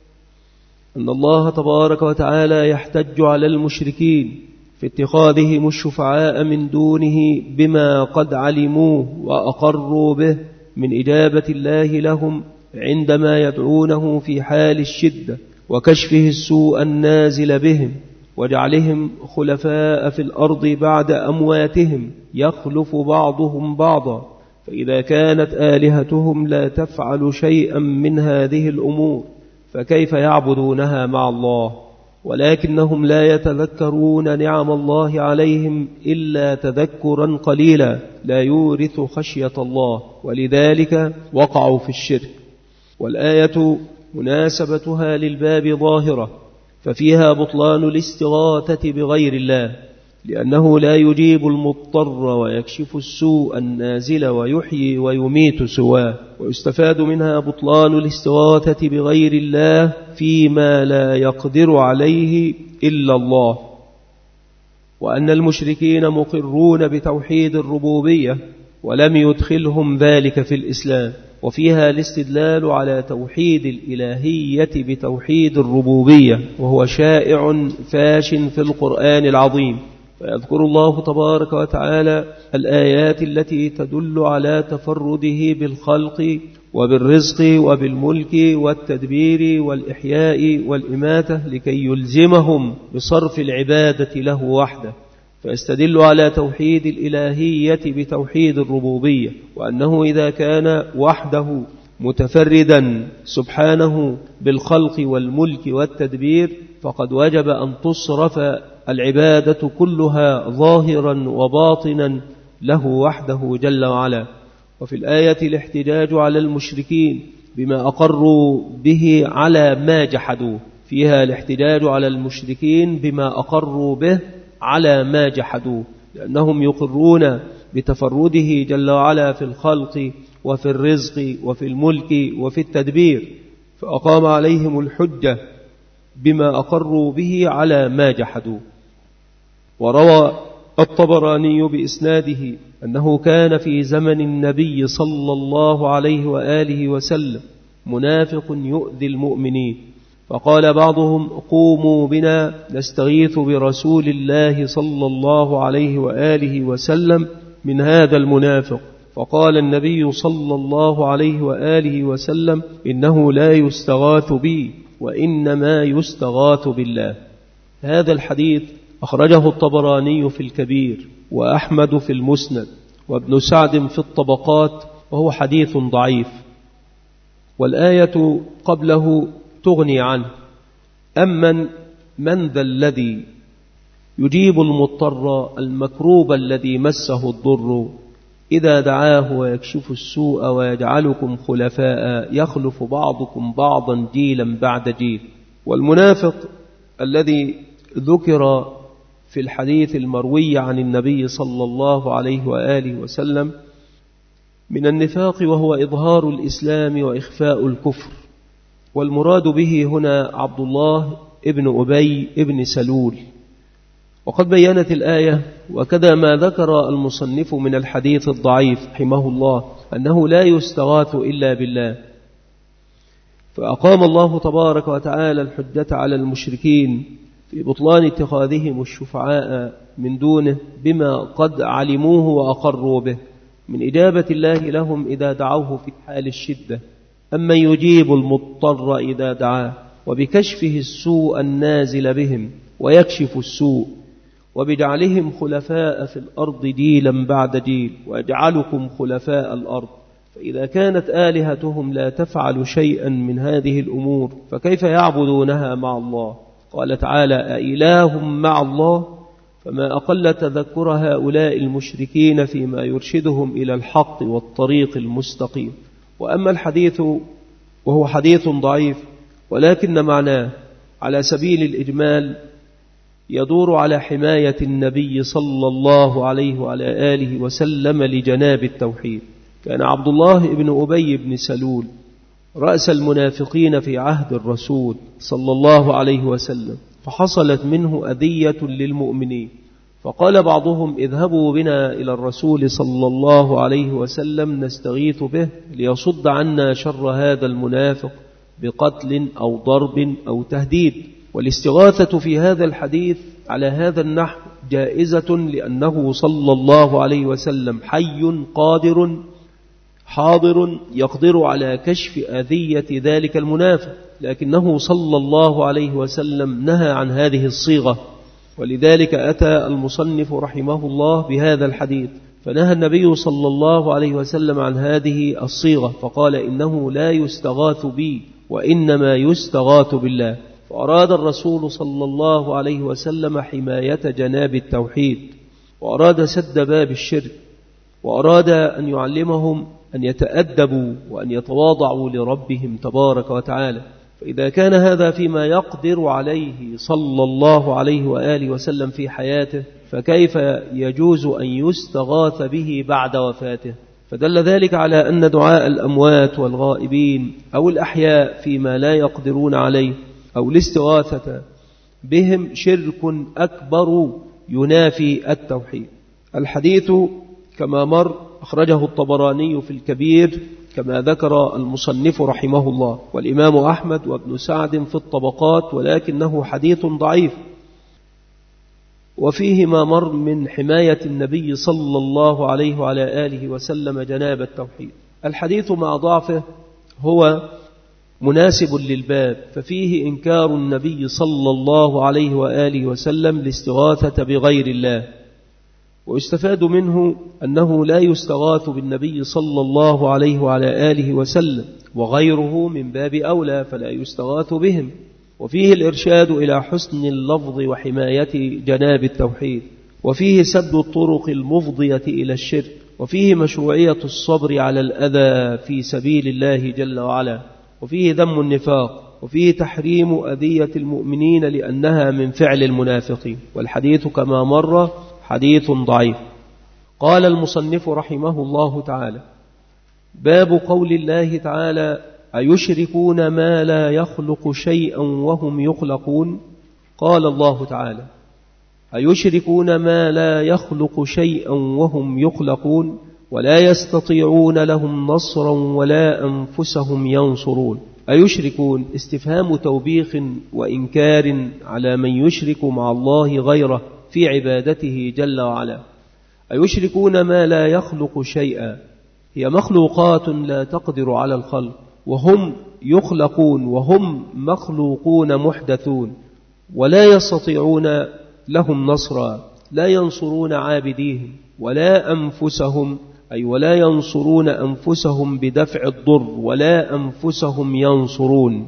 أن الله تبارك وتعالى يحتج على المشركين في اتخاذهم الشفعاء من دونه بما قد علموه وأقروا به من إجابة الله لهم عندما يدعونه في حال الشدة وكشفه السوء النازل بهم وجعلهم خلفاء في الأرض بعد أمواتهم يخلف بعضهم بعضا. فإذا كانت آلهتهم لا تفعل شيئا من هذه الأمور فكيف يعبدونها مع الله؟ ولكنهم لا يتذكرون نعم الله عليهم إلا تذكرا قليلا لا يورث خشية الله، ولذلك وقعوا في الشرك. والآية مناسبتها للباب ظاهرة، ففيها بطلان الاستغاثة بغير الله، لأنه لا يجيب المضطر ويكشف السوء النازل ويحيي ويميت سواه. ويستفاد منها بطلان الاستغاثة بغير الله فيما لا يقدر عليه إلا الله، وأن المشركين مقرون بتوحيد الربوبية ولم يدخلهم ذلك في الإسلام. وفيها الاستدلال على توحيد الإلهية بتوحيد الربوبية، وهو شائع فاش في القرآن العظيم. فيذكر الله تبارك وتعالى الآيات التي تدل على تفرده بالخلق وبالرزق وبالملك والتدبير والإحياء والإماتة لكي يلزمهم بصرف العبادة له وحده، فيستدل على توحيد الإلهية بتوحيد الربوبية، وأنه إذا كان وحده متفردا سبحانه بالخلق والملك والتدبير فقد وجب أن تصرف العبادة كلها ظاهرا وباطنا له وحده جل وعلا. وفي الآية الاحتجاج على المشركين بما أقروا به على ما جحدوه، فيها الاحتجاج على المشركين بما أقروا به على ما جحدوه، لأنهم يقرون بتفرده جل وعلا في الخلق وفي الرزق وفي الملك وفي التدبير، فأقام عليهم الحجة بما أقروا به على ما جحدوه. وروى الطبراني بإسناده أنه كان في زمن النبي صلى الله عليه وآله وسلم منافق يؤذي المؤمنين، فقال بعضهم: قوموا بنا نستغيث برسول الله صلى الله عليه وآله وسلم من هذا المنافق. فقال النبي صلى الله عليه وآله وسلم: إنه لا يستغاث بي وإنما يستغاث بالله. هذا الحديث أخرجه الطبراني في الكبير، وأحمد في المسند، وابن سعد في الطبقات، وهو حديث ضعيف. والآية قبله تغني عنه. أمن من ذا الذي يجيب المضطر المكروب الذي مسه الضر إذا دعاه ويكشف السوء ويجعلكم خلفاء يخلف بعضكم بعضا جيلا بعد جيل. والمنافق الذي ذكر في الحديث المروي عن النبي صلى الله عليه وآله وسلم من النفاق، وهو إظهار الإسلام وإخفاء الكفر. والمراد به هنا عبد الله ابن أبي ابن سلول. وقد بيّنت الآية وكذا ما ذكر المصنف من الحديث الضعيف رحمه الله أنه لا يستغاث إلا بالله، فأقام الله تبارك وتعالى الحجة على المشركين في بطلان اتخاذهم الشفعاء من دونه بما قد علموه وأقروا به من إجابة الله لهم إذا دعوه في حال الشدة، أما يجيب المضطر إذا دعاه، وبكشفه السوء النازل بهم ويكشف السوء، وبجعلهم خلفاء في الأرض جيلا بعد جيل، ويجعلكم خلفاء الأرض. فإذا كانت آلهتهم لا تفعل شيئا من هذه الأمور فكيف يعبدونها مع الله؟ قال تعالى: أإله مع الله؟ فما أقل تذكر هؤلاء المشركين فيما يرشدهم إلى الحق والطريق المستقيم. وأما الحديث وهو حديث ضعيف ولكن معناه على سبيل الإجمال يدور على حماية النبي صلى الله عليه وعلى آله وسلم لجناب التوحيد. كان عبد الله بن أبي بن سلول رأس المنافقين في عهد الرسول صلى الله عليه وسلم، فحصلت منه أذية للمؤمنين، فقال بعضهم: اذهبوا بنا إلى الرسول صلى الله عليه وسلم نستغيث به ليصد عنا شر هذا المنافق بقتل أو ضرب أو تهديد. والاستغاثة في هذا الحديث على هذا النحو جائزة، لأنه صلى الله عليه وسلم حي قادر حاضر يقدر على كشف أذية ذلك المنافق، لكنه صلى الله عليه وسلم نهى عن هذه الصيغة، ولذلك أتى المصنف رحمه الله بهذا الحديث، فنهى النبي صلى الله عليه وسلم عن هذه الصيغة، فقال: إنه لا يستغاث بي وإنما يستغاث بالله. فأراد الرسول صلى الله عليه وسلم حماية جناب التوحيد، وأراد سد باب الشرك، وأراد أن يعلمهم أن يتأدبوا وأن يتواضعوا لربهم تبارك وتعالى. فإذا كان هذا فيما يقدر عليه صلى الله عليه وآله وسلم في حياته، فكيف يجوز أن يستغاث به بعد وفاته؟ فدل ذلك على أن دعاء الأموات والغائبين أو الأحياء فيما لا يقدرون عليه أو الاستغاثة بهم شرك أكبر ينافي التوحيد. الحديث كما مر أخرجه الطبراني في الكبير كما ذكر المصنف رحمه الله، والإمام أحمد وابن سعد في الطبقات، ولكنه حديث ضعيف، وفيه ما مر من حماية النبي صلى الله عليه وعلى آله وسلم جناب التوحيد. الحديث مع ضعفه هو مناسب للباب، ففيه إنكار النبي صلى الله عليه وآله وسلم الاستغاثة بغير الله، ويستفاد منه أنه لا يستغاث بالنبي صلى الله عليه وعلى آله وسلم، وغيره من باب أولى فلا يستغاث بهم. وفيه الإرشاد إلى حسن اللفظ وحماية جناب التوحيد، وفيه سد الطرق المفضية إلى الشرك، وفيه مشروعية الصبر على الأذى في سبيل الله جل وعلا، وفيه ذم النفاق، وفيه تحريم أذية المؤمنين لأنها من فعل المنافقين. والحديث كما مر حديث ضعيف. قال المصنف رحمه الله تعالى: باب قول الله تعالى: أيشركون ما لا يخلق شيئا وهم يخلقون؟ قال الله تعالى: أيشركون ما لا يخلق شيئا وهم يخلقون ولا يستطيعون لهم نصرا ولا أنفسهم ينصرون. أيشركون استفهام توبيخ وإنكار على من يشرك مع الله غيره في عبادته جل وعلا. أيشركون ما لا يخلق شيئا، هي مخلوقات لا تقدر على الخلق، وهم يخلقون وهم مخلوقون محدثون، ولا يستطيعون لهم نصرا، لا ينصرون عابديهم ولا أنفسهم، أي ولا ينصرون أنفسهم بدفع الضر ولا أنفسهم ينصرون.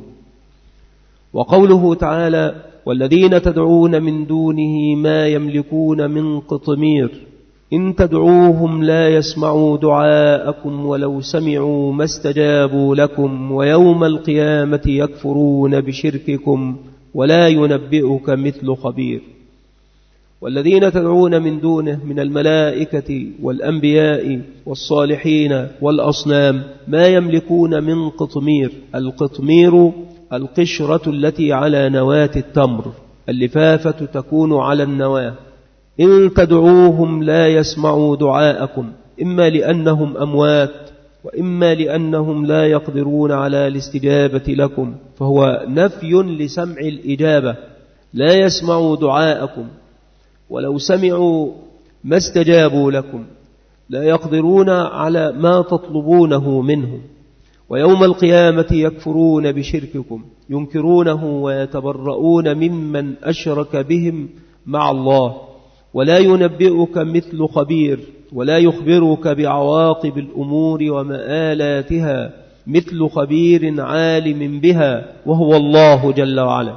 وقوله تعالى: والذين تدعون من دونه ما يملكون من قطمير إن تدعوهم لا يسمعوا دعاءكم ولو سمعوا ما استجابوا لكم ويوم القيامة يكفرون بشرككم ولا ينبئك مثل خبير. والذين تدعون من دونه من الملائكة والأنبياء والصالحين والأصنام ما يملكون من قطمير. القطمير القشرة التي على نواة التمر، اللفافة تكون على النواة. إن تدعوهم لا يسمعوا دعاءكم، إما لأنهم أموات وإما لأنهم لا يقدرون على الاستجابة لكم، فهو نفي لسمع الإجابة. لا يسمعوا دعاءكم، ولو سمعوا ما استجابوا لكم، لا يقدرون على ما تطلبونه منهم. ويوم القيامة يكفرون بشرككم، ينكرونه ويتبرؤون ممن أشرك بهم مع الله. ولا ينبئك مثل خبير، ولا يخبرك بعواقب الأمور ومآلاتها مثل خبير عالم بها، وهو الله جل وعلا.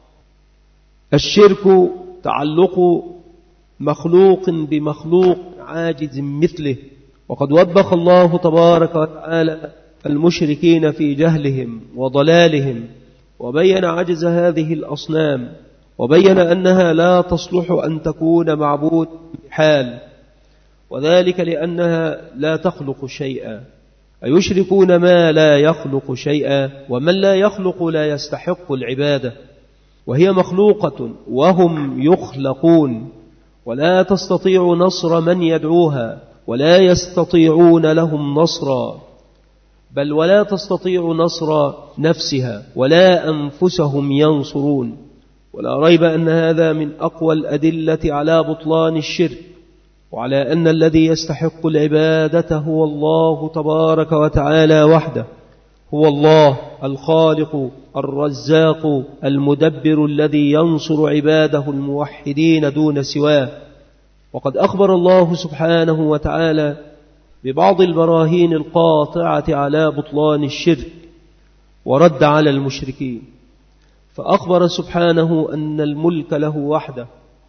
الشرك تعلق مخلوق بمخلوق عاجز مثله، وقد وبخ الله تبارك وتعالى المشركين في جهلهم وضلالهم، وبين عجز هذه الأصنام، وبين أنها لا تصلح أن تكون معبود بحال، وذلك لأنها لا تخلق شيئا. أيشركون ما لا يخلق شيئا؟ ومن لا يخلق لا يستحق العبادة، وهي مخلوقة وهم يخلقون، ولا تستطيع نصر من يدعوها، ولا يستطيعون لهم نصرا، بل ولا تستطيع نصر نفسها ولا أنفسهم ينصرون. ولا ريب أن هذا من أقوى الأدلة على بطلان الشرك، وعلى أن الذي يستحق العبادة هو الله تبارك وتعالى وحده. هو الله الخالق الرزاق المدبر الذي ينصر عباده الموحدين دون سواه. وقد أخبر الله سبحانه وتعالى ببعض البراهين القاطعة على بطلان الشرك ورد على المشركين، فأخبر سبحانه أن الملك له وحده،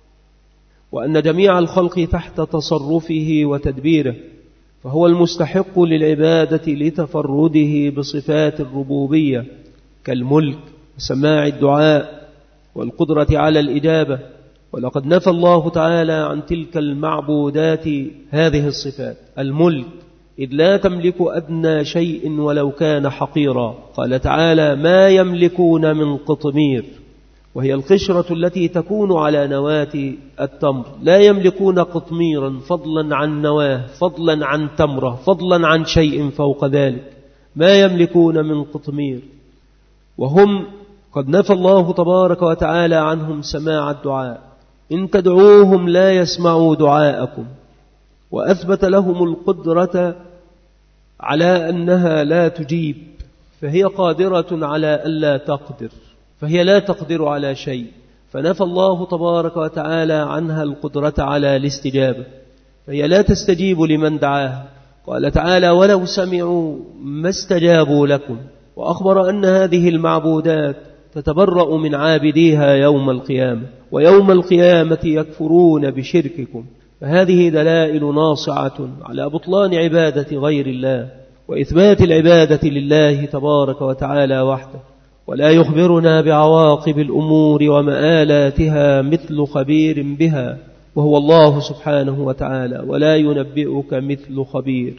وأن جميع الخلق تحت تصرفه وتدبيره، فهو المستحق للعبادة لتفرده بصفات الربوبية كالملك وسماع الدعاء والقدرة على الإجابة. ولقد نفى الله تعالى عن تلك المعبودات هذه الصفات، الملك، إذ لا تملك أدنى شيء ولو كان حقيرا. قال تعالى: ما يملكون من قطمير، وهي القشرة التي تكون على نواة التمر. لا يملكون قطميرا فضلا عن نواه، فضلا عن تمرة، فضلا عن شيء فوق ذلك. ما يملكون من قطمير، وهم قد نفى الله تبارك وتعالى عنهم سماع الدعاء. إن تدعوهم لا يسمعوا دعاءكم، وأثبت لهم القدرة على أنها لا تجيب، فهي قادرة على ألا تقدر، فهي لا تقدر على شيء، فنفى الله تبارك وتعالى عنها القدرة على الاستجابة، فهي لا تستجيب لمن دعاها. قال تعالى: ولو سمعوا ما استجابوا لكم. وأخبر أن هذه المعبودات تتبرأ من عابديها يوم القيامة، ويوم القيامة يكفرون بشرككم. فهذه دلائل ناصعة على بطلان عبادة غير الله، وإثبات العبادة لله تبارك وتعالى وحده. ولا يخبرنا بعواقب الأمور ومآلاتها مثل خبير بها، وهو الله سبحانه وتعالى. ولا ينبئك مثل خبير.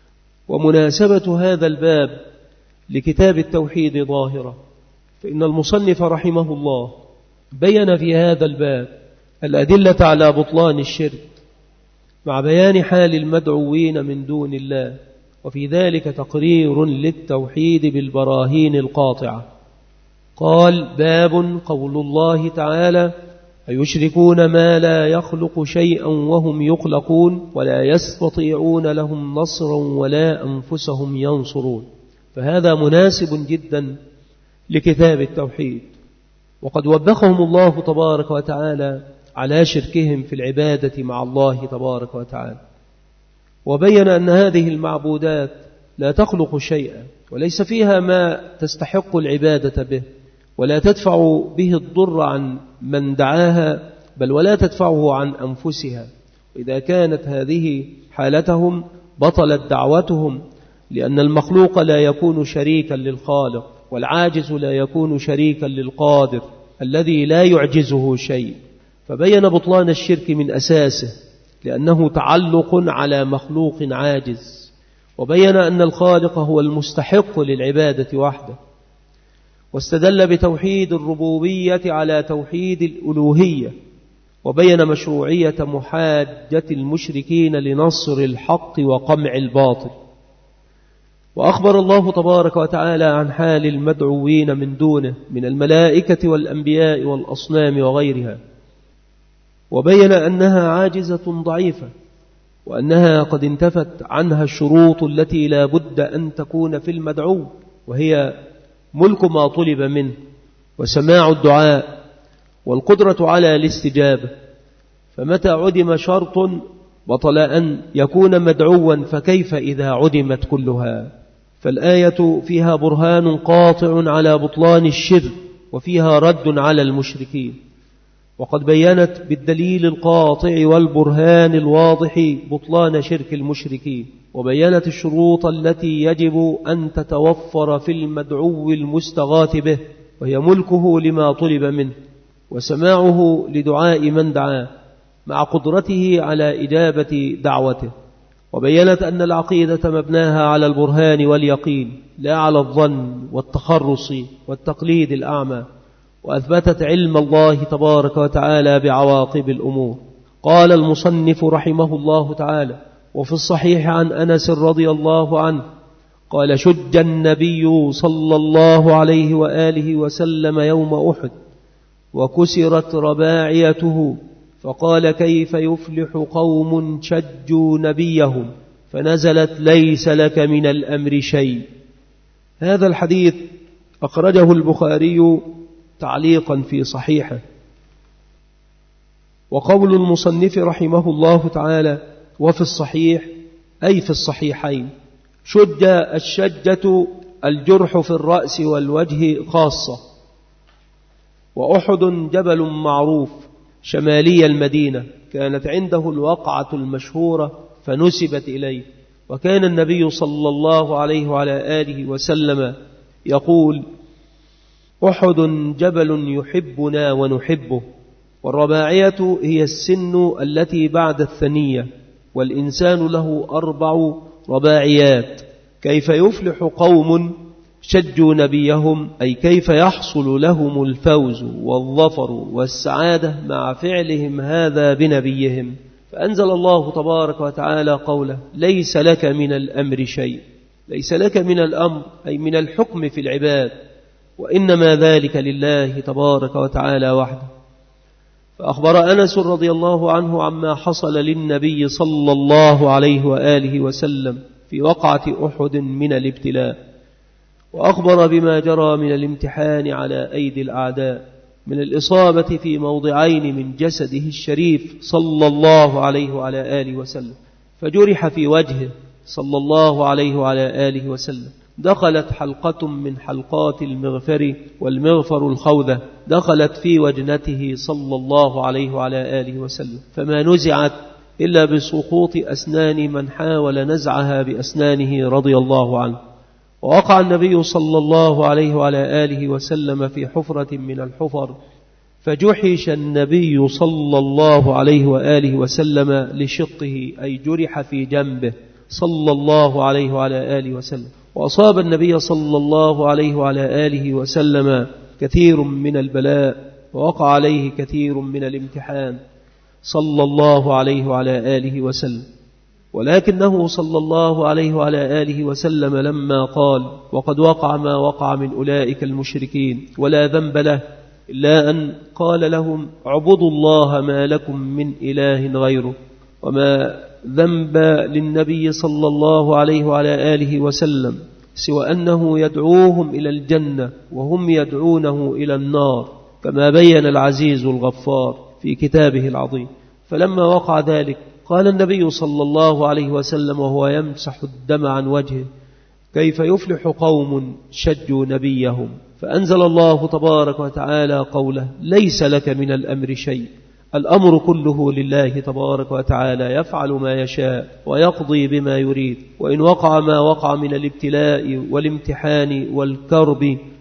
ومناسبة هذا الباب لكتاب التوحيد ظاهرة، فإن المصنف رحمه الله بين في هذا الباب الأدلة على بطلان الشرك مع بيان حال المدعوين من دون الله، وفي ذلك تقرير للتوحيد بالبراهين القاطعة. قال: باب قول الله تعالى: أيشركون ما لا يخلق شيئا وهم يخلقون ولا يستطيعون لهم نصرا ولا أنفسهم ينصرون. فهذا مناسب جدا لكتاب التوحيد، وقد وبخهم الله تبارك وتعالى على شركهم في العبادة مع الله تبارك وتعالى، وبين أن هذه المعبودات لا تخلق شيئا، وليس فيها ما تستحق العبادة به، ولا تدفع به الضر عن من دعاها، بل ولا تدفعه عن أنفسها. إذا كانت هذه حالتهم بطلت دعوتهم، لأن المخلوق لا يكون شريكا للخالق، والعاجز لا يكون شريكا للقادر الذي لا يعجزه شيء. فبين بطلان الشرك من أساسه لأنه تعلق على مخلوق عاجز، وبين أن الخالق هو المستحق للعبادة وحده، واستدل بتوحيد الربوبية على توحيد الألوهية، وبين مشروعية محاجة المشركين لنصر الحق وقمع الباطل. وأخبر الله تبارك وتعالى عن حال المدعوين من دونه من الملائكة والأنبياء والأصنام وغيرها، وبين أنها عاجزة ضعيفة، وأنها قد انتفت عنها الشروط التي لا بد أن تكون في المدعو، وهي ملك ما طلب منه، وسماع الدعاء، والقدرة على الاستجابة. فمتى عدم شرط بطل أن يكون مدعوا، فكيف إذا عدمت كلها؟ فالآية فيها برهان قاطع على بطلان الشرك، وفيها رد على المشركين، وقد بيّنت بالدليل القاطع والبرهان الواضح بطلان شرك المشركين، وبيّنت الشروط التي يجب أن تتوفر في المدعو المستغاث به، وهي ملكه لما طلب منه، وسماعه لدعاء من دعاه، مع قدرته على إجابة دعوته. وبيّنت أن العقيدة مبناها على البرهان واليقين، لا على الظن والتخرص والتقليد الأعمى، وأثبتت علم الله تبارك وتعالى بعواقب الأمور. قال المصنف رحمه الله تعالى: وفي الصحيح عن أنس رضي الله عنه قال: شج النبي صلى الله عليه وآله وسلم يوم أحد وكسرت رباعيته، فقال: كيف يفلح قوم شجوا نبيهم؟ فنزلت: ليس لك من الأمر شيء. هذا الحديث أخرجه البخاري تعليقا في صحيحه. وقول المصنف رحمه الله تعالى: وفي الصحيح، أي في الصحيحين. شج الشجة الجرح في الرأس والوجه خاصة. وأحد جبل معروف شمالي المدينة، كانت عنده الوقعة المشهورة فنسبت إليه، وكان النبي صلى الله عليه وعلى آله وسلم يقول: أحد جبل يحبنا ونحبه. والرباعية هي السن التي بعد الثنية، والإنسان له أربع رباعيات. كيف يفلح قوم شجوا نبيهم، أي كيف يحصل لهم الفوز والظفر والسعادة مع فعلهم هذا بنبيهم. فأنزل الله تبارك وتعالى قوله: ليس لك من الأمر شيء. ليس لك من الأمر أي من الحكم في العباد، وإنما ذلك لله تبارك وتعالى وحده. فأخبر أنس رضي الله عنه عما حصل للنبي صلى الله عليه وآله وسلم في وقعة أحد من الابتلاء، وأخبر بما جرى من الامتحان على أيدي الأعداء من الإصابة في موضعين من جسده الشريف صلى الله عليه وعلى آله وسلم. فجرح في وجهه صلى الله عليه وعلى آله وسلم، دخلت حلقة من حلقات المغفر، والمغفر الخوذة، دخلت في وجنته صلى الله عليه وعلى آله وسلم، فما نزعت إلا بسقوط أسنان من حاول نزعها بأسنانه رضي الله عنه. ووقع النبي صلى الله عليه وعلى آله وسلم في حفرة من الحفر، فجحش النبي صلى الله عليه وآله وسلم لشقه، أي جرح في جنبه صلى الله عليه وعلى آله وسلم. وأصاب النبي صلى الله عليه وعلى آله وسلم كثير من البلاء، ووقع عليه كثير من الامتحان صلى الله عليه وعلى آله وسلم. ولكنه صلى الله عليه وعلى آله وسلم لما قال: وقد وقع ما وقع من أولئك المشركين ولا ذنب له، إلا أن قال لهم: اعبدوا الله ما لكم من إله غيره. وما ذنب للنبي صلى الله عليه وعلى آله وسلم سوى أنه يدعوهم إلى الجنة وهم يدعونه إلى النار، كما بين العزيز الغفار في كتابه العظيم. فلما وقع ذلك قال النبي صلى الله عليه وسلم وهو يمسح الدم عن وجهه: كيف يفلح قوم شجوا نبيهم؟ فأنزل الله تبارك وتعالى قوله: ليس لك من الأمر شيء. الأمر كله لله تبارك وتعالى، يفعل ما يشاء ويقضي بما يريد. وإن وقع ما وقع من الابتلاء والامتحان والكرب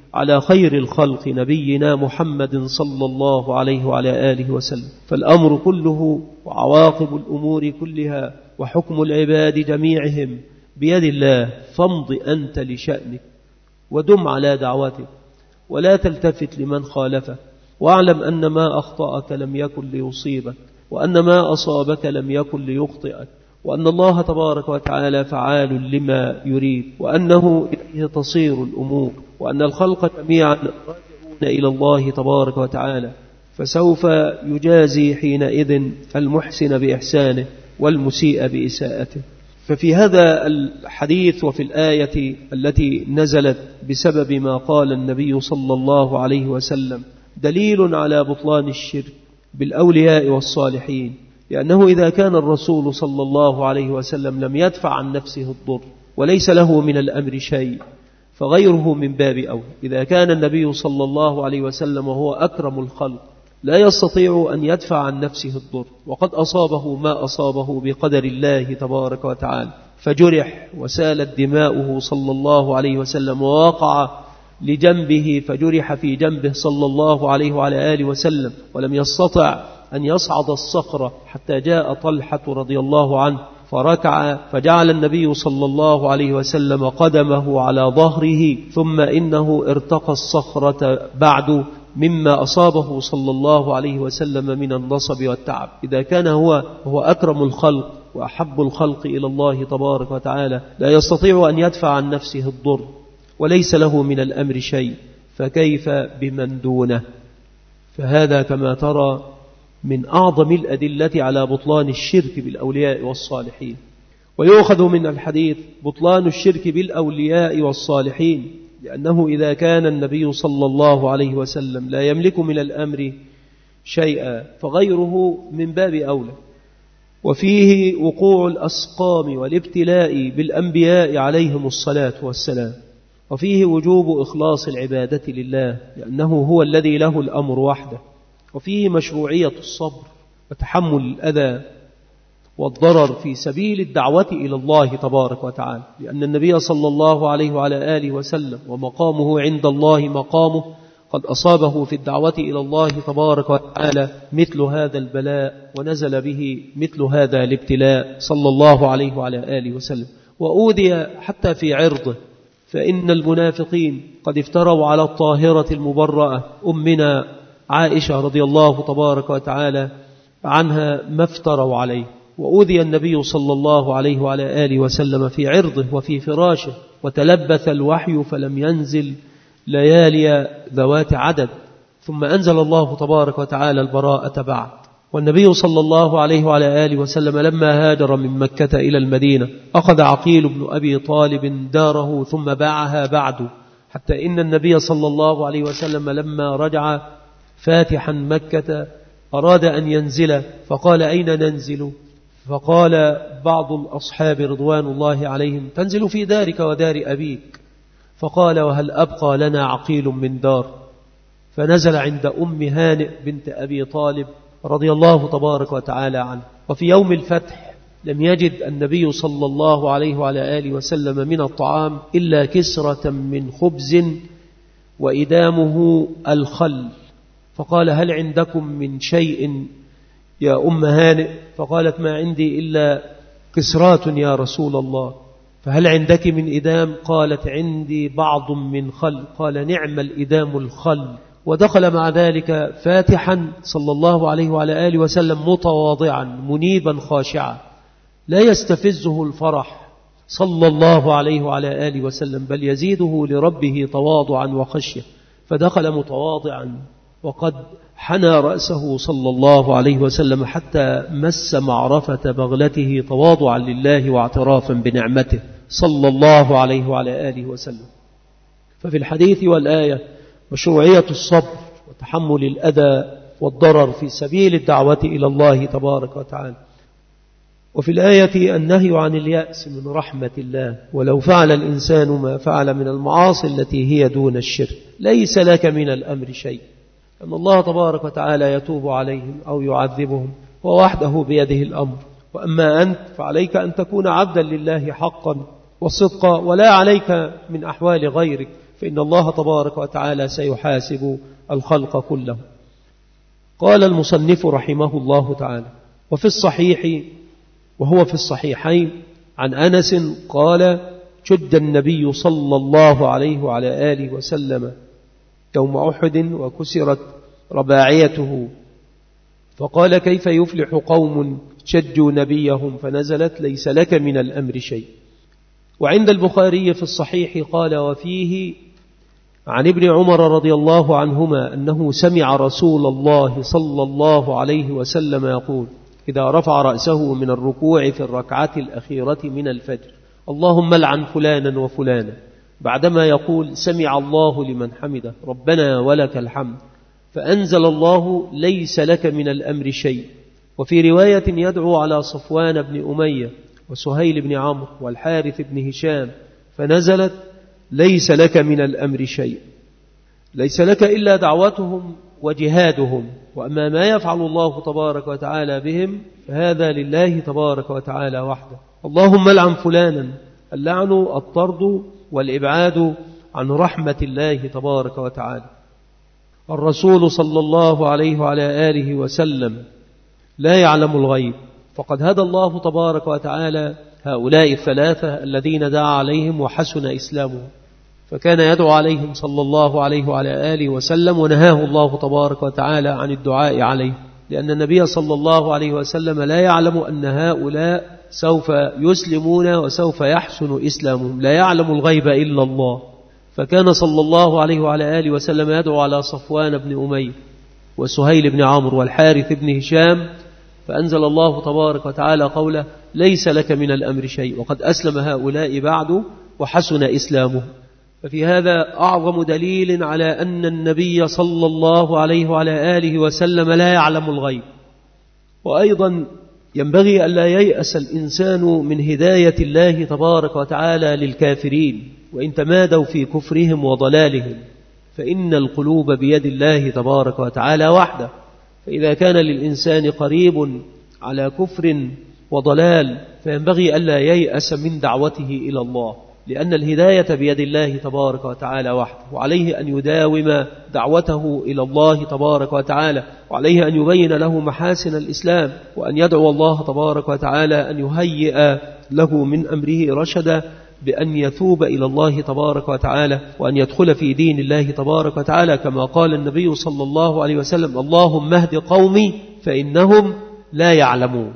على خير الخلق نبينا محمد صلى الله عليه وعلى آله وسلم. فالأمر كله وعواقب الأمور كلها وحكم العباد جميعهم بيد الله، فامض أنت لشأنك ودم على دعوتك ولا تلتفت لمن خالفك، واعلم أن ما أخطأك لم يكن ليصيبك، وأن ما أصابك لم يكن ليخطئك، وأن الله تبارك وتعالى فعال لما يريد، وأنه إليه تصير الأمور، وأن الخلق جميعا راجعون إلى الله تبارك وتعالى، فسوف يجازي حينئذ المحسن بإحسانه والمسيء بإساءته. ففي هذا الحديث وفي الآية التي نزلت بسبب ما قال النبي صلى الله عليه وسلم دليل على بطلان الشرك بالأولياء والصالحين، لأنه إذا كان الرسول صلى الله عليه وسلم لم يدفع عن نفسه الضر وليس له من الأمر شيء فغيره من باب أولى. إذا كان النبي صلى الله عليه وسلم وهو أكرم الخلق لا يستطيع أن يدفع عن نفسه الضر، وقد أصابه ما أصابه بقدر الله تبارك وتعالى، فجرح وسالت دماؤه صلى الله عليه وسلم، ووقع لجنبه فجرح في جنبه صلى الله عليه وعلى آله وسلم، ولم يستطع أن يصعد الصخرة حتى جاء طلحة رضي الله عنه فركع، فجعل النبي صلى الله عليه وسلم قدمه على ظهره، ثم إنه ارتقى الصخرة بعد مما أصابه صلى الله عليه وسلم من النصب والتعب. إذا كان هو هو أكرم الخلق وأحب الخلق إلى الله تبارك وتعالى لا يستطيع أن يدفع عن نفسه الضر وليس له من الأمر شيء، فكيف بمن دونه؟ فهذا كما ترى من أعظم الأدلة على بطلان الشرك بالأولياء والصالحين. ويؤخذ من الحديث بطلان الشرك بالأولياء والصالحين، لأنه إذا كان النبي صلى الله عليه وسلم لا يملك من الأمر شيئا فغيره من باب أولى. وفيه وقوع الأسقام والابتلاء بالأنبياء عليهم الصلاة والسلام، وفيه وجوب إخلاص العبادة لله لأنه هو الذي له الأمر وحده، وفيه مشروعية الصبر وتحمل الأذى والضرر في سبيل الدعوة إلى الله تبارك وتعالى، لأن النبي صلى الله عليه وعلى آله وسلم ومقامه عند الله مقامه قد أصابه في الدعوة إلى الله تبارك وتعالى مثل هذا البلاء، ونزل به مثل هذا الابتلاء صلى الله عليه وعلى آله وسلم، وأوذي حتى في عرضه، فإن المنافقين قد افتروا على الطاهرة المبرأة أمنا عائشة رضي الله تبارك وتعالى عنها ما افتروا عليه، وأوذي النبي صلى الله عليه وعلى آله وسلم في عرضه وفي فراشه، وتلبث الوحي فلم ينزل ليالي ذوات عدد، ثم أنزل الله تبارك وتعالى البراءة بعد. والنبي صلى الله عليه وعلى آله وسلم لما هاجر من مكة إلى المدينة أخذ عقيل بن أبي طالب داره ثم باعها بعد، حتى إن النبي صلى الله عليه وسلم لما رجع فاتحا مكة أراد أن ينزل فقال أين ننزل؟ فقال بعض الأصحاب رضوان الله عليهم تنزل في دارك ودار أبيك، فقال وهل أبقى لنا عقيل من دار؟ فنزل عند أم هانئ بنت أبي طالب رضي الله تبارك وتعالى عنه. وفي يوم الفتح لم يجد النبي صلى الله عليه وعلى آله وسلم من الطعام إلا كسرة من خبز وإدامه الخل، فقال هل عندكم من شيء يا أم هانئ؟ فقالت ما عندي إلا كسرات يا رسول الله. فهل عندك من إدام؟ قالت عندي بعض من خل. قال نعم الإدام الخل. ودخل مع ذلك فاتحا صلى الله عليه وعلى آله وسلم متواضعا منيبا خاشعا لا يستفزه الفرح صلى الله عليه وعلى آله وسلم، بل يزيده لربه تواضعا وخشية، فدخل متواضعا وقد حنى رأسه صلى الله عليه وسلم حتى مس معرفة بغلته تواضعا لله واعترافا بنعمته صلى الله عليه وعلى آله وسلم. ففي الحديث والآية مشروعية الصبر وتحمل الأذى والضرر في سبيل الدعوة إلى الله تبارك وتعالى، وفي الآية النهي عن اليأس من رحمة الله، ولو فعل الإنسان ما فعل من المعاصي التي هي دون الشرك ليس لك من الأمر شيء، أن الله تبارك وتعالى يتوب عليهم أو يعذبهم ووحده بيده الأمر. وأما أنت فعليك أن تكون عبدا لله حقا وصدقا، ولا عليك من أحوال غيرك فإن الله تبارك وتعالى سيحاسب الخلق كله. قال المصنف رحمه الله تعالى: وفي الصحيح وهو في الصحيحين عن أنس قال: شد النبي صلى الله عليه وعلى آله وسلم يوم أحد وكسرت رباعيته، فقال: كيف يفلح قوم شجوا نبيهم؟ فنزلت: ليس لك من الأمر شيء. وعند البخاري في الصحيح قال: وفيه عن ابن عمر رضي الله عنهما أنه سمع رسول الله صلى الله عليه وسلم يقول إذا رفع رأسه من الركوع في الركعة الأخيرة من الفجر: اللهم لعن فلانا وفلانا، بعدما يقول سمع الله لمن حمده ربنا ولك الحمد، فأنزل الله: ليس لك من الأمر شيء. وفي رواية يدعو على صفوان بن أمية وسهيل بن عمرو والحارث بن هشام، فنزلت: ليس لك من الأمر شيء. ليس لك إلا دعوتهم وجهادهم، وأما ما يفعل الله تبارك وتعالى بهم فهذا لله تبارك وتعالى وحده. اللهم لعن فلانا، اللعن الطرد والإبعاد عن رحمة الله تبارك وتعالى. الرسول صلى الله عليه وعلى آله وسلم لا يعلم الغيب، فقد هدى الله تبارك وتعالى هؤلاء الثلاثة الذين دعا عليهم وحسن إسلامهم، فكان يدعو عليهم صلى الله عليه وعلى آله وسلم، ونهاه الله تبارك وتعالى عن الدعاء عليه، لأن النبي صلى الله عليه وسلم لا يعلم أن هؤلاء سوف يسلمون وسوف يحسن إسلامهم، لا يعلم الغيب إلا الله. فكان صلى الله عليه وعلى آله وسلم يدعو على صفوان بن أمية وسهيل بن عمرو والحارث بن هشام، فأنزل الله تبارك وتعالى قوله: ليس لك من الأمر شيء، وقد أسلم هؤلاء بعد وحسن إسلامه. ففي هذا أعظم دليل على أن النبي صلى الله عليه وعلى آله وسلم لا يعلم الغيب. وأيضا ينبغي ألا ييأس الإنسان من هداية الله تبارك وتعالى للكافرين وإن تمادوا في كفرهم وضلالهم، فإن القلوب بيد الله تبارك وتعالى وحده. فإذا كان للإنسان قريب على كفر وضلال فينبغي ألا ييأس من دعوته إلى الله، لأن الهداية بيد الله تبارك وتعالى وحده، وعليه أن يداوم دعوته إلى الله تبارك وتعالى، وعليه أن يبين له محاسن الإسلام، وأن يدعو الله تبارك وتعالى أن يهيئ له من أمره رشدا، بأن يتوب إلى الله تبارك وتعالى وأن يدخل في دين الله تبارك وتعالى، كما قال النبي صلى الله عليه وسلم: اللهم اهد قومي فإنهم لا يعلمون.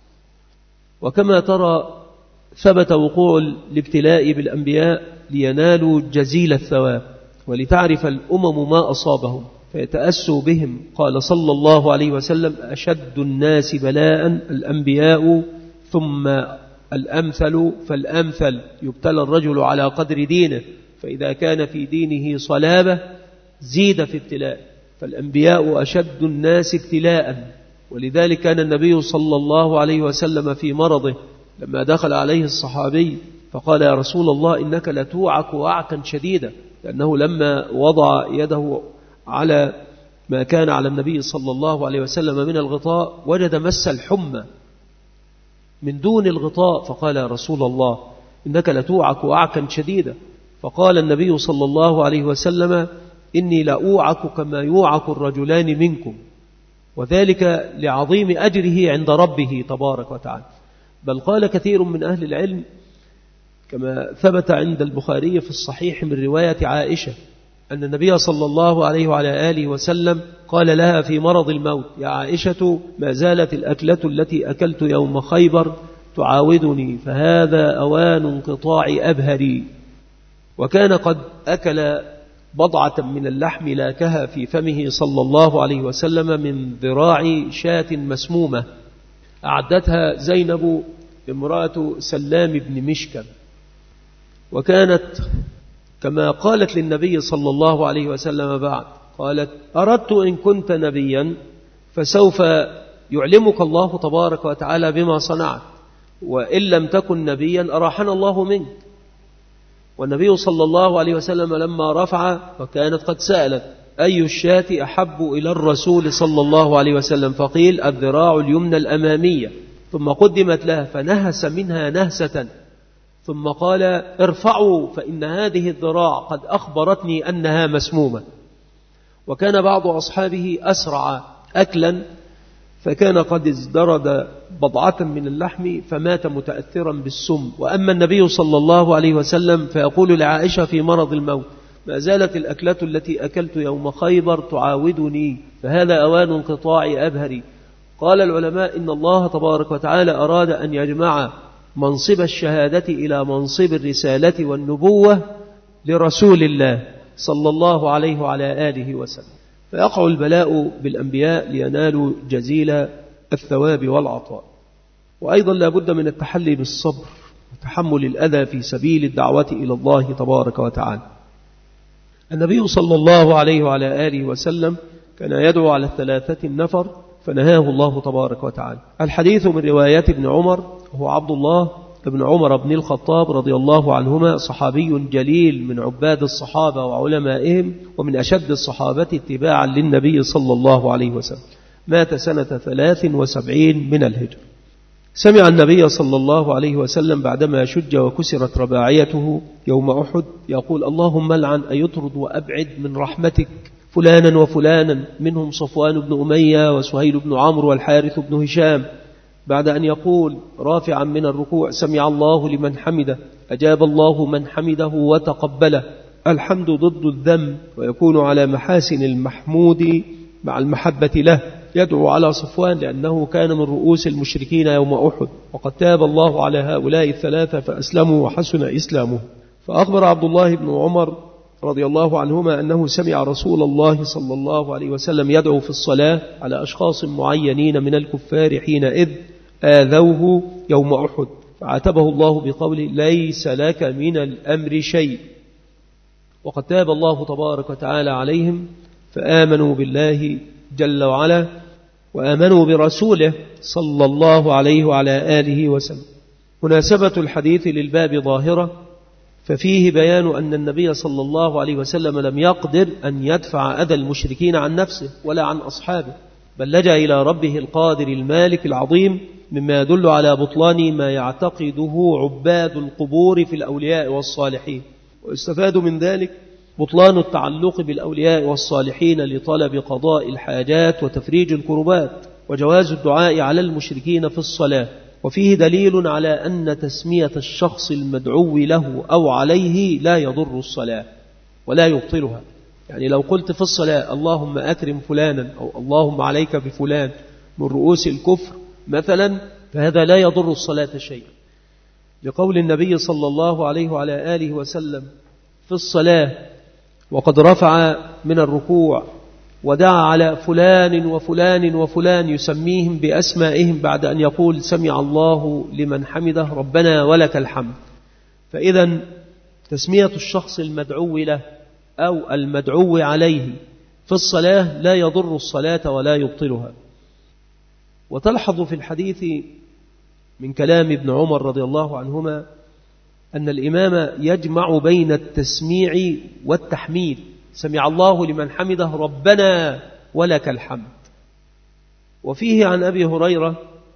وكما ترى ثبت وقوع الابتلاء بالأنبياء لينالوا جزيل الثواب، ولتعرف الأمم ما أصابهم فيتأسوا بهم. قال صلى الله عليه وسلم: أشد الناس بلاء الأنبياء ثم الأمثل فالأمثل، يبتلى الرجل على قدر دينه، فإذا كان في دينه صلابة زيد في ابتلاء، فالأنبياء أشد الناس ابتلاء. ولذلك كان النبي صلى الله عليه وسلم في مرضه لما دخل عليه الصحابي فقال: يا رسول الله إنك لتوعك وعكا شديدا، لأنه لما وضع يده على ما كان على النبي صلى الله عليه وسلم من الغطاء وجد مس الحمى من دون الغطاء، فقال: يا رسول الله إنك لتوعك وعكا شديدا. فقال النبي صلى الله عليه وسلم: إني لأوعك كما يوعك الرجلان منكم، وذلك لعظيم أجره عند ربه تبارك وتعالى. بل قال كثير من أهل العلم كما ثبت عند البخاري في الصحيح من رواية عائشة أن النبي صلى الله عليه وعلى آله وسلم قال لها في مرض الموت: يا عائشة، ما زالت الأكلة التي أكلت يوم خيبر تعاودني، فهذا أوان انقطاع أبهري. وكان قد أكل بضعة من اللحم لاكها في فمه صلى الله عليه وسلم من ذراع شاة مسمومة أعدتها زينب امرأة سلام بن مشكم، وكانت كما قالت للنبي صلى الله عليه وسلم بعد، قالت: أردت إن كنت نبيا فسوف يعلمك الله تبارك وتعالى بما صنعت، وإن لم تكن نبيا أراحنا الله منك. والنبي صلى الله عليه وسلم لما رفع وكانت قد سألت: أي الشاة أحب إلى الرسول صلى الله عليه وسلم؟ فقيل: الذراع اليمنى الأمامية، ثم قدمت لها فنهس منها نهسة، ثم قال ارفعوا فإن هذه الذراع قد أخبرتني أنها مسمومة. وكان بعض أصحابه أسرع أكلا، فكان قد ازدرد بضعة من اللحم فمات متأثرا بالسم. وأما النبي صلى الله عليه وسلم فيقول لعائشة في مرض الموت: ما زالت الأكلة التي أكلت يوم خيبر تعاودني، فهذا أوان انقطاع أبهري. قال العلماء إن الله تبارك وتعالى أراد أن يجمع منصب الشهادة إلى منصب الرسالة والنبوة لرسول الله صلى الله عليه وعلى آله وسلم، فيقع البلاء بالأنبياء لينالوا جزيل الثواب والعطاء. وأيضا لا بد من التحلي بالصبر وتحمل الأذى في سبيل الدعوة إلى الله تبارك وتعالى. النبي صلى الله عليه وعلى آله وسلم كان يدعو على الثلاثة النفر فنهاه الله تبارك وتعالى. الحديث من رواية ابن عمر، هو عبد الله ابن عمر بن الخطاب رضي الله عنهما، صحابي جليل من عباد الصحابة وعلمائهم، ومن أشد الصحابة اتباعا للنبي صلى الله عليه وسلم، مات سنة ثلاث وسبعين من الهجرة. سمع النبي صلى الله عليه وسلم بعدما شج وكسرت رباعيته يوم أحد يقول: اللهم لعن أيطرد وأبعد من رحمتك فلانا وفلانا، منهم صفوان بن أمية وسهيل بن عمرو والحارث بن هشام، بعد أن يقول رافعا من الركوع: سمع الله لمن حمده، أجاب الله من حمده وتقبله. الحمد ضد الذم، ويكون على محاسن المحمود مع المحبة له. يدعو على صفوان لأنه كان من رؤوس المشركين يوم أحد، وقد تاب الله على هؤلاء الثلاثة فأسلموا وحسن إسلامه. فأخبر عبد الله بن عمر رضي الله عنهما أنه سمع رسول الله صلى الله عليه وسلم يدعو في الصلاة على أشخاص معينين من الكفار حينئذ آذوه يوم أحد، فعاتبه الله بقوله: ليس لك من الأمر شيء. وقد تاب الله تبارك وتعالى عليهم فآمنوا بالله جل وعلا وآمنوا برسوله صلى الله عليه وعلى آله وسلم. مناسبة الحديث للباب ظاهرة، ففيه بيان أن النبي صلى الله عليه وسلم لم يقدر أن يدفع أذى المشركين عن نفسه ولا عن أصحابه، بل لجأ إلى ربه القادر المالك العظيم، مما يدل على بطلان ما يعتقده عباد القبور في الأولياء والصالحين. ويستفاد من ذلك بطلان التعلق بالأولياء والصالحين لطلب قضاء الحاجات وتفريج الكربات، وجواز الدعاء على المشركين في الصلاة. وفيه دليل على أن تسمية الشخص المدعو له أو عليه لا يضر الصلاة ولا يبطلها. يعني لو قلت في الصلاة اللهم أكرم فلانا أو اللهم عليك بفلان من رؤوس الكفر مثلا، فهذا لا يضر الصلاة شيئا، لقول النبي صلى الله عليه وعلى آله وسلم في الصلاة: وقد رفع من الركوع ودعا على فلان وفلان وفلان، يسميهم بأسمائهم بعد أن يقول: سمع الله لمن حمده ربنا ولك الحمد. فإذا تسمية الشخص المدعو له أو المدعو عليه في الصلاة لا يضر الصلاة ولا يبطلها. وتلحظ في الحديث من كلام ابن عمر رضي الله عنهما أن الإمام يجمع بين التسميع والتحميد: سمع الله لمن حمده ربنا ولك الحمد. وفيه عن أبي هريرة،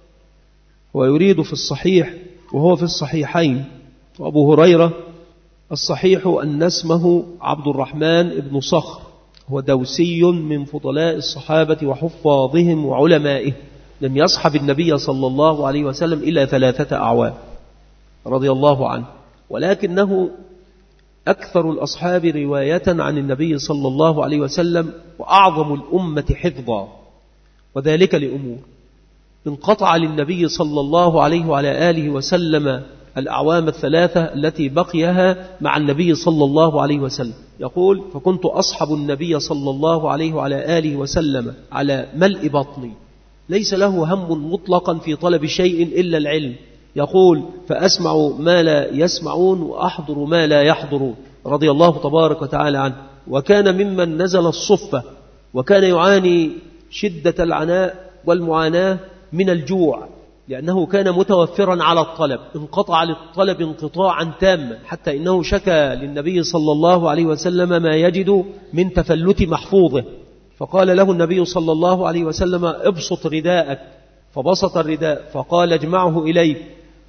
ويريد في الصحيح وهو في الصحيحين، وأبو هريرة الصحيح أن اسمه عبد الرحمن بن صخر، هو دوسي من فضلاء الصحابة وحفاظهم وعلمائهم، لم يصحب النبي صلى الله عليه وسلم إلا ثلاثة أعوام رضي الله عنه، ولكنه أكثر الأصحاب رواية عن النبي صلى الله عليه وسلم وأعظم الأمة حفظا، وذلك لأمور: انقطع للنبي صلى الله عليه وعلى آله وسلم الأعوام الثلاثة التي بقيها مع النبي صلى الله عليه وسلم. يقول: فكنت أصحب النبي صلى الله عليه وعلى آله وسلم على ملء بطني، ليس له هم مطلقا في طلب شيء إلا العلم. يقول: فأسمع ما لا يسمعون وأحضر ما لا يحضرون، رضي الله تبارك وتعالى عنه. وكان ممن نزل الصفة، وكان يعاني شدة العناء والمعاناة من الجوع، لأنه كان متوفرا على الطلب، انقطع للطلب انقطاعا تاما، حتى إنه شكى للنبي صلى الله عليه وسلم ما يجد من تفلت محفوظه، فقال له النبي صلى الله عليه وسلم: ابسط رداءك، فبسط الرداء، فقال: اجمعه إليك،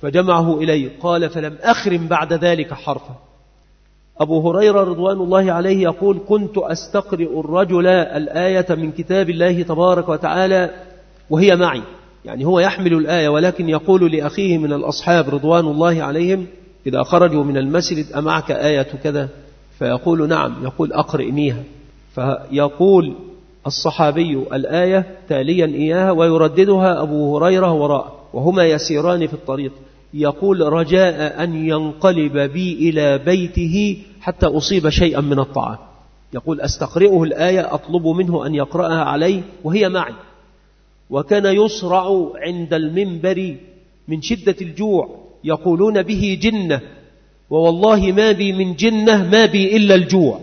فجمعه إليه. قال فلم أخرم بعد ذلك حرفا. أبو هريرة رضوان الله عليه يقول كنت أستقرئ الرجل الآية من كتاب الله تبارك وتعالى وهي معي، يعني هو يحمل الآية ولكن يقول لأخيه من الأصحاب رضوان الله عليهم إذا خرجوا من المسجد أمعك آية كذا؟ فيقول نعم، يقول أقرئنيها، فيقول الصحابي الآية تاليا إياها ويرددها أبو هريرة وراءه وهما يسيران في الطريق، يقول رجاء أن ينقلب بي إلى بيته حتى أصيب شيئا من الطعام. يقول أستقرئه الآية أطلب منه أن يقرأها علي وهي معي. وكان يصرع عند المنبر من شدة الجوع، يقولون به جنة، ووالله ما بي من جنة، ما بي إلا الجوع.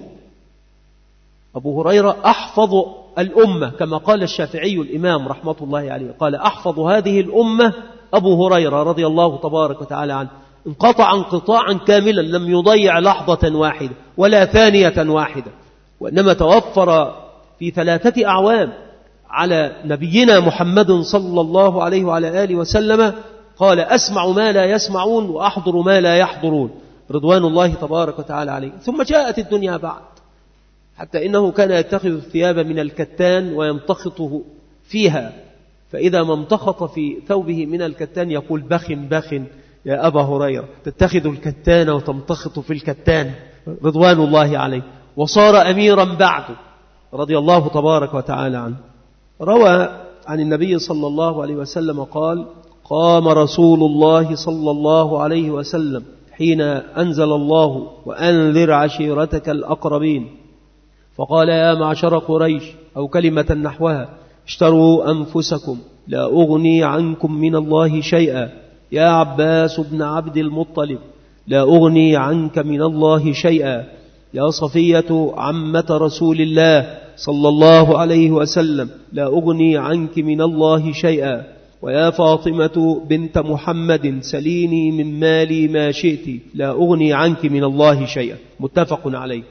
أبو هريرة أحفظ الأمة كما قال الشافعي الإمام رحمة الله عليه، قال أحفظ هذه الأمة أبو هريرة رضي الله تبارك وتعالى عنه، انقطع انقطاعا كاملا لم يضيع لحظة واحدة ولا ثانية واحدة، وإنما توفر في ثلاثة أعوام على نبينا محمد صلى الله عليه وعلى آله وسلم. قال أسمع ما لا يسمعون وأحضر ما لا يحضرون رضوان الله تبارك وتعالى عليه. ثم جاءت الدنيا بعد، حتى إنه كان يتخذ الثياب من الكتان ويمتخطه فيها، فإذا ما امتخط في ثوبه من الكتان يقول بخ بخ يا أبا هريرة، تتخذ الكتان وتمتخط في الكتان رضوان الله عليه. وصار أميرا بعد رضي الله تبارك وتعالى عنه. روى عن النبي صلى الله عليه وسلم قال قام رسول الله صلى الله عليه وسلم حين أنزل الله وأنذر عشيرتك الأقربين، فقال يا معشر قريش أو كلمة نحوها اشتروا أنفسكم لا أغني عنكم من الله شيئا، يا عباس بن عبد المطلب لا أغني عنك من الله شيئا، يا صفية عمة رسول الله صلى الله عليه وسلم لا أغني عنك من الله شيئا، ويا فاطمة بنت محمد سليني من مالي ما شئت لا أغني عنك من الله شيئا. متفق عليه.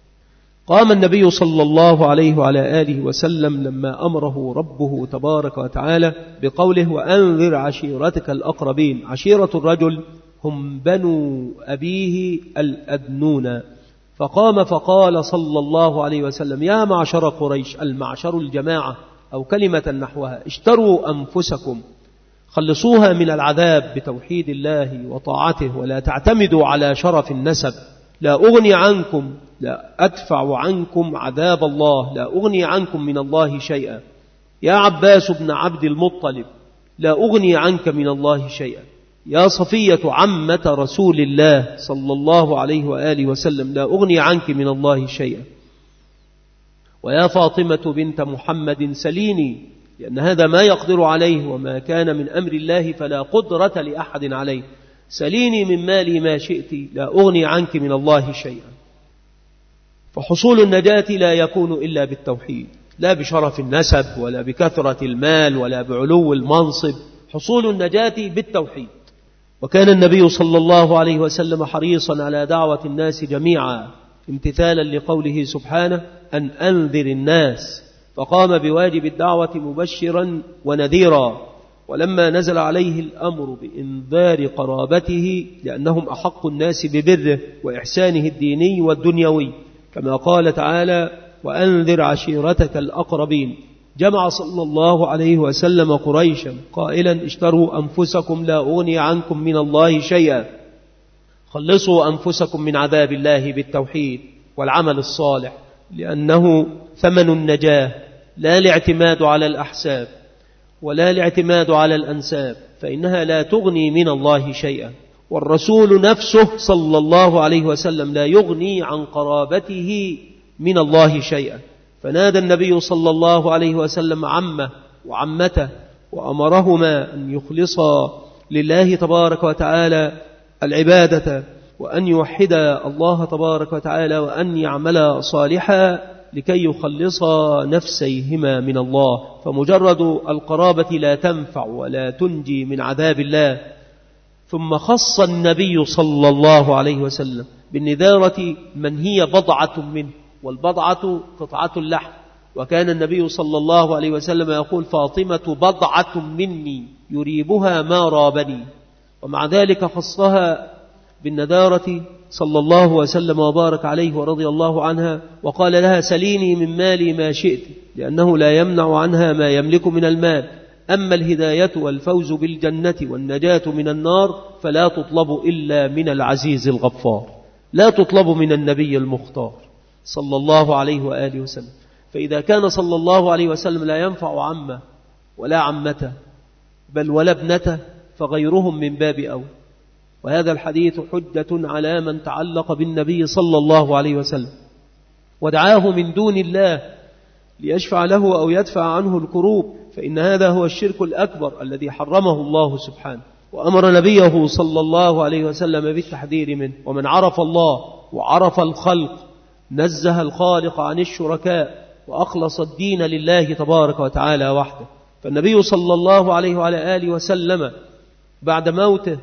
قام النبي صلى الله عليه وعلى آله وسلم لما أمره ربه تبارك وتعالى بقوله وأنذر عشيرتك الأقربين. عشيرة الرجل هم بنو أبيه الأدنون. فقام فقال صلى الله عليه وسلم يا معشر قريش، المعشر الجماعة أو كلمة نحوها، اشتروا أنفسكم، خلصوها من العذاب بتوحيد الله وطاعته، ولا تعتمدوا على شرف النسب. لا أغني عنكم، لا أدفع عنكم عذاب الله، لا أغني عنكم من الله شيئا. يا عباس بن عبد المطلب لا أغني عنك من الله شيئا. يا صفية عمة رسول الله صلى الله عليه وآله وسلم لا أغني عنك من الله شيئا. ويا فاطمة بنت محمد سليني، لأن هذا ما يقدر عليه، وما كان من أمر الله فلا قدرة لأحد عليه. سليني من مالي ما شئت لا أغني عنك من الله شيئا. فحصول النجاة لا يكون إلا بالتوحيد، لا بشرف النسب ولا بكثرة المال ولا بعلو المنصب. حصول النجاة بالتوحيد. وكان النبي صلى الله عليه وسلم حريصا على دعوة الناس جميعا امتثالا لقوله سبحانه أن أنذر الناس، فقام بواجب الدعوة مبشرا ونذيرا. ولما نزل عليه الأمر بإنذار قرابته لأنهم أحق الناس ببره وإحسانه الديني والدنيوي، كما قال تعالى وأنذر عشيرتك الأقربين، جمع صلى الله عليه وسلم قريشا قائلا اشتروا أنفسكم لا أغني عنكم من الله شيئا. خلصوا أنفسكم من عذاب الله بالتوحيد والعمل الصالح، لأنه ثمن النجاة، لا الاعتماد على الأحساب ولا الاعتماد على الأنساب، فإنها لا تغني من الله شيئا. والرسول نفسه صلى الله عليه وسلم لا يغني عن قرابته من الله شيئا. فنادى النبي صلى الله عليه وسلم عمه وعمته وأمرهما أن يخلصا لله تبارك وتعالى العبادة، وأن يوحدا الله تبارك وتعالى، وأن يعملا صالحا لكي يخلصا نفسيهما من الله. فمجرد القرابة لا تنفع ولا تنجي من عذاب الله. ثم خص النبي صلى الله عليه وسلم بالنذارة من هي بضعة منه، والبضعة قطعة اللحم. وكان النبي صلى الله عليه وسلم يقول فاطمة بضعة مني يريبها ما رابني. ومع ذلك خصها بالندارة صلى الله وسلم وبارك عليه ورضي الله عنها، وقال لها: سليني من مالي ما شئت، لأنه لا يمنع عنها ما يملك من المال. أما الهداية والفوز بالجنة والنجاة من النار فلا تطلب إلا من العزيز الغفار، لا تطلب من النبي المختار صلى الله عليه وآله وسلم. فإذا كان صلى الله عليه وسلم لا ينفع عمه ولا عمته بل ولا ابنته فغيرهم من باب أول. وهذا الحديث حجة على من تعلق بالنبي صلى الله عليه وسلم ودعاه من دون الله ليشفع له أو يدفع عنه الكروب، فإن هذا هو الشرك الأكبر الذي حرمه الله سبحانه، وأمر نبيه صلى الله عليه وسلم بالتحذير منه. ومن عرف الله وعرف الخلق نزه الخالق عن الشركاء وأخلص الدين لله تبارك وتعالى وحده. فالنبي صلى الله عليه وعلى آله وسلم بعد موته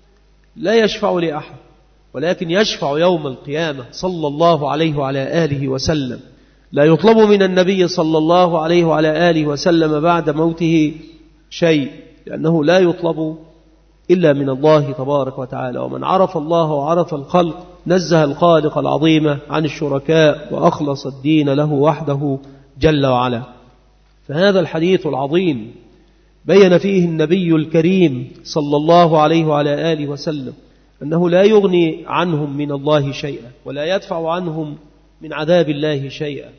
لا يشفع لأحد، ولكن يشفع يوم القيامة صلى الله عليه وعلى آله وسلم. لا يطلب من النبي صلى الله عليه وعلى آله وسلم بعد موته شيء، لأنه لا يطلب إلا من الله تبارك وتعالى. ومن عرف الله وعرف الخلق نزه الخالق العظيم عن الشركاء وأخلص الدين له وحده جل وعلا. فهذا الحديث العظيم بين فيه النبي الكريم صلى الله عليه وعلى آله وسلم أنه لا يغني عنهم من الله شيئا ولا يدفع عنهم من عذاب الله شيئا،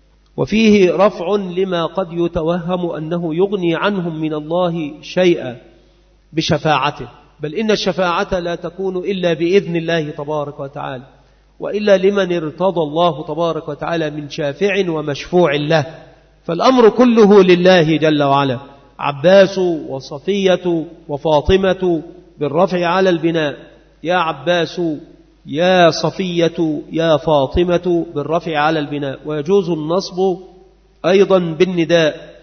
وفيه رفع لما قد يتوهم أنه يغني عنهم من الله شيئا بشفاعته، بل إن الشفاعة لا تكون إلا بإذن الله تبارك وتعالى، وإلا لمن ارتضى الله تبارك وتعالى من شافع ومشفوع له. فالأمر كله لله جل وعلا. عباس وصفية وفاطمة بالرفع على البناء، يا عباس يا صفية يا فاطمة بالرفع على البناء. ويجوز النصب أيضا بالنداء،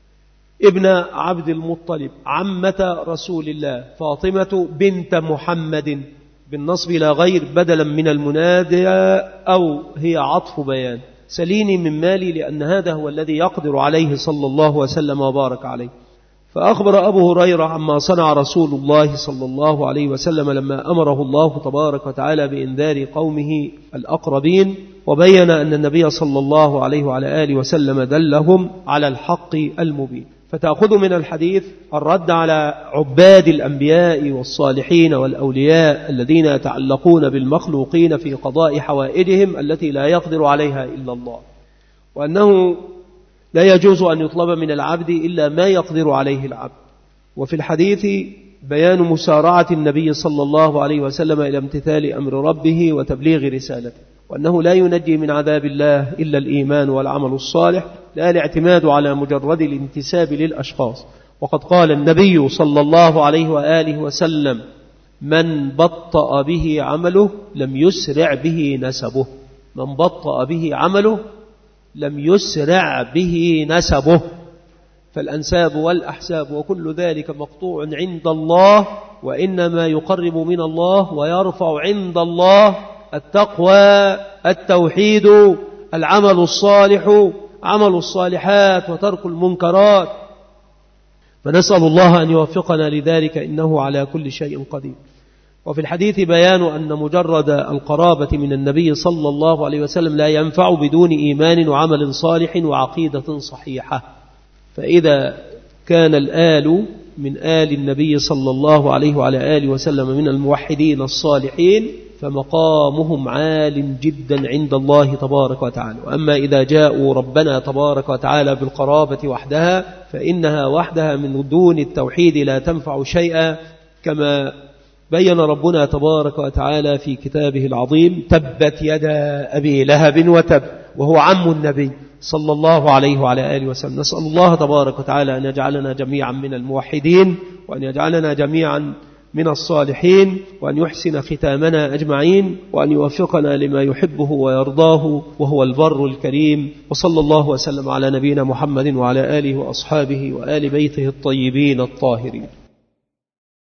ابن عبد المطلب عمة رسول الله فاطمة بنت محمد بالنصب لا غير بدلا من المنادى، أو هي عطف بيان. سليني من مالي، لأن هذا هو الذي يقدر عليه صلى الله وسلم وبارك عليه. فأخبر أبو هريرة عما صنع رسول الله صلى الله عليه وسلم لما أمره الله تبارك وتعالى بإنذار قومه الأقربين، وبين أن النبي صلى الله عليه وعلى آله وسلم دلهم على الحق المبين. فتأخذ من الحديث الرد على عباد الأنبياء والصالحين والأولياء الذين يتعلقون بالمخلوقين في قضاء حوائجهم التي لا يقدر عليها إلا الله، وأنه لا يجوز أن يطلب من العبد إلا ما يقدر عليه العبد. وفي الحديث بيان مسارعة النبي صلى الله عليه وسلم إلى امتثال أمر ربه وتبليغ رسالته، وأنه لا ينجي من عذاب الله إلا الإيمان والعمل الصالح، لا الاعتماد على مجرد الانتساب للأشخاص. وقد قال النبي صلى الله عليه وآله وسلم: من بطأ به عمله لم يسرع به نسبه. من بطأ به عمله لم يسرع به نسبه. فالأنساب والأحساب وكل ذلك مقطوع عند الله، وإنما يقرب من الله ويرفع عند الله التقوى، التوحيد، العمل الصالح، عمل الصالحات، وترك المنكرات. فنسأل الله أن يوفقنا لذلك، إنه على كل شيء قدير. وفي الحديث بيان أن مجرد القرابة من النبي صلى الله عليه وسلم لا ينفع بدون إيمان وعمل صالح وعقيدة صحيحة. فإذا كان الآل من آل النبي صلى الله عليه وعلى آله وسلم من الموحدين الصالحين فمقامهم عال جدا عند الله تبارك وتعالى. وأما إذا جاءوا ربنا تبارك وتعالى بالقرابة وحدها فإنها وحدها من دون التوحيد لا تنفع شيئا، كما بين ربنا تبارك وتعالى في كتابه العظيم: تبت يدا أبي لهب وتب، وهو عم النبي صلى الله عليه وعلى آله وسلم. نسأل الله تبارك وتعالى أن يجعلنا جميعا من الموحدين، وأن يجعلنا جميعا من الصالحين، وأن يحسن ختامنا أجمعين، وأن يوفقنا لما يحبه ويرضاه، وهو البر الكريم. وصلى الله وسلم على نبينا محمد وعلى آله وأصحابه وآل بيته الطيبين الطاهرين.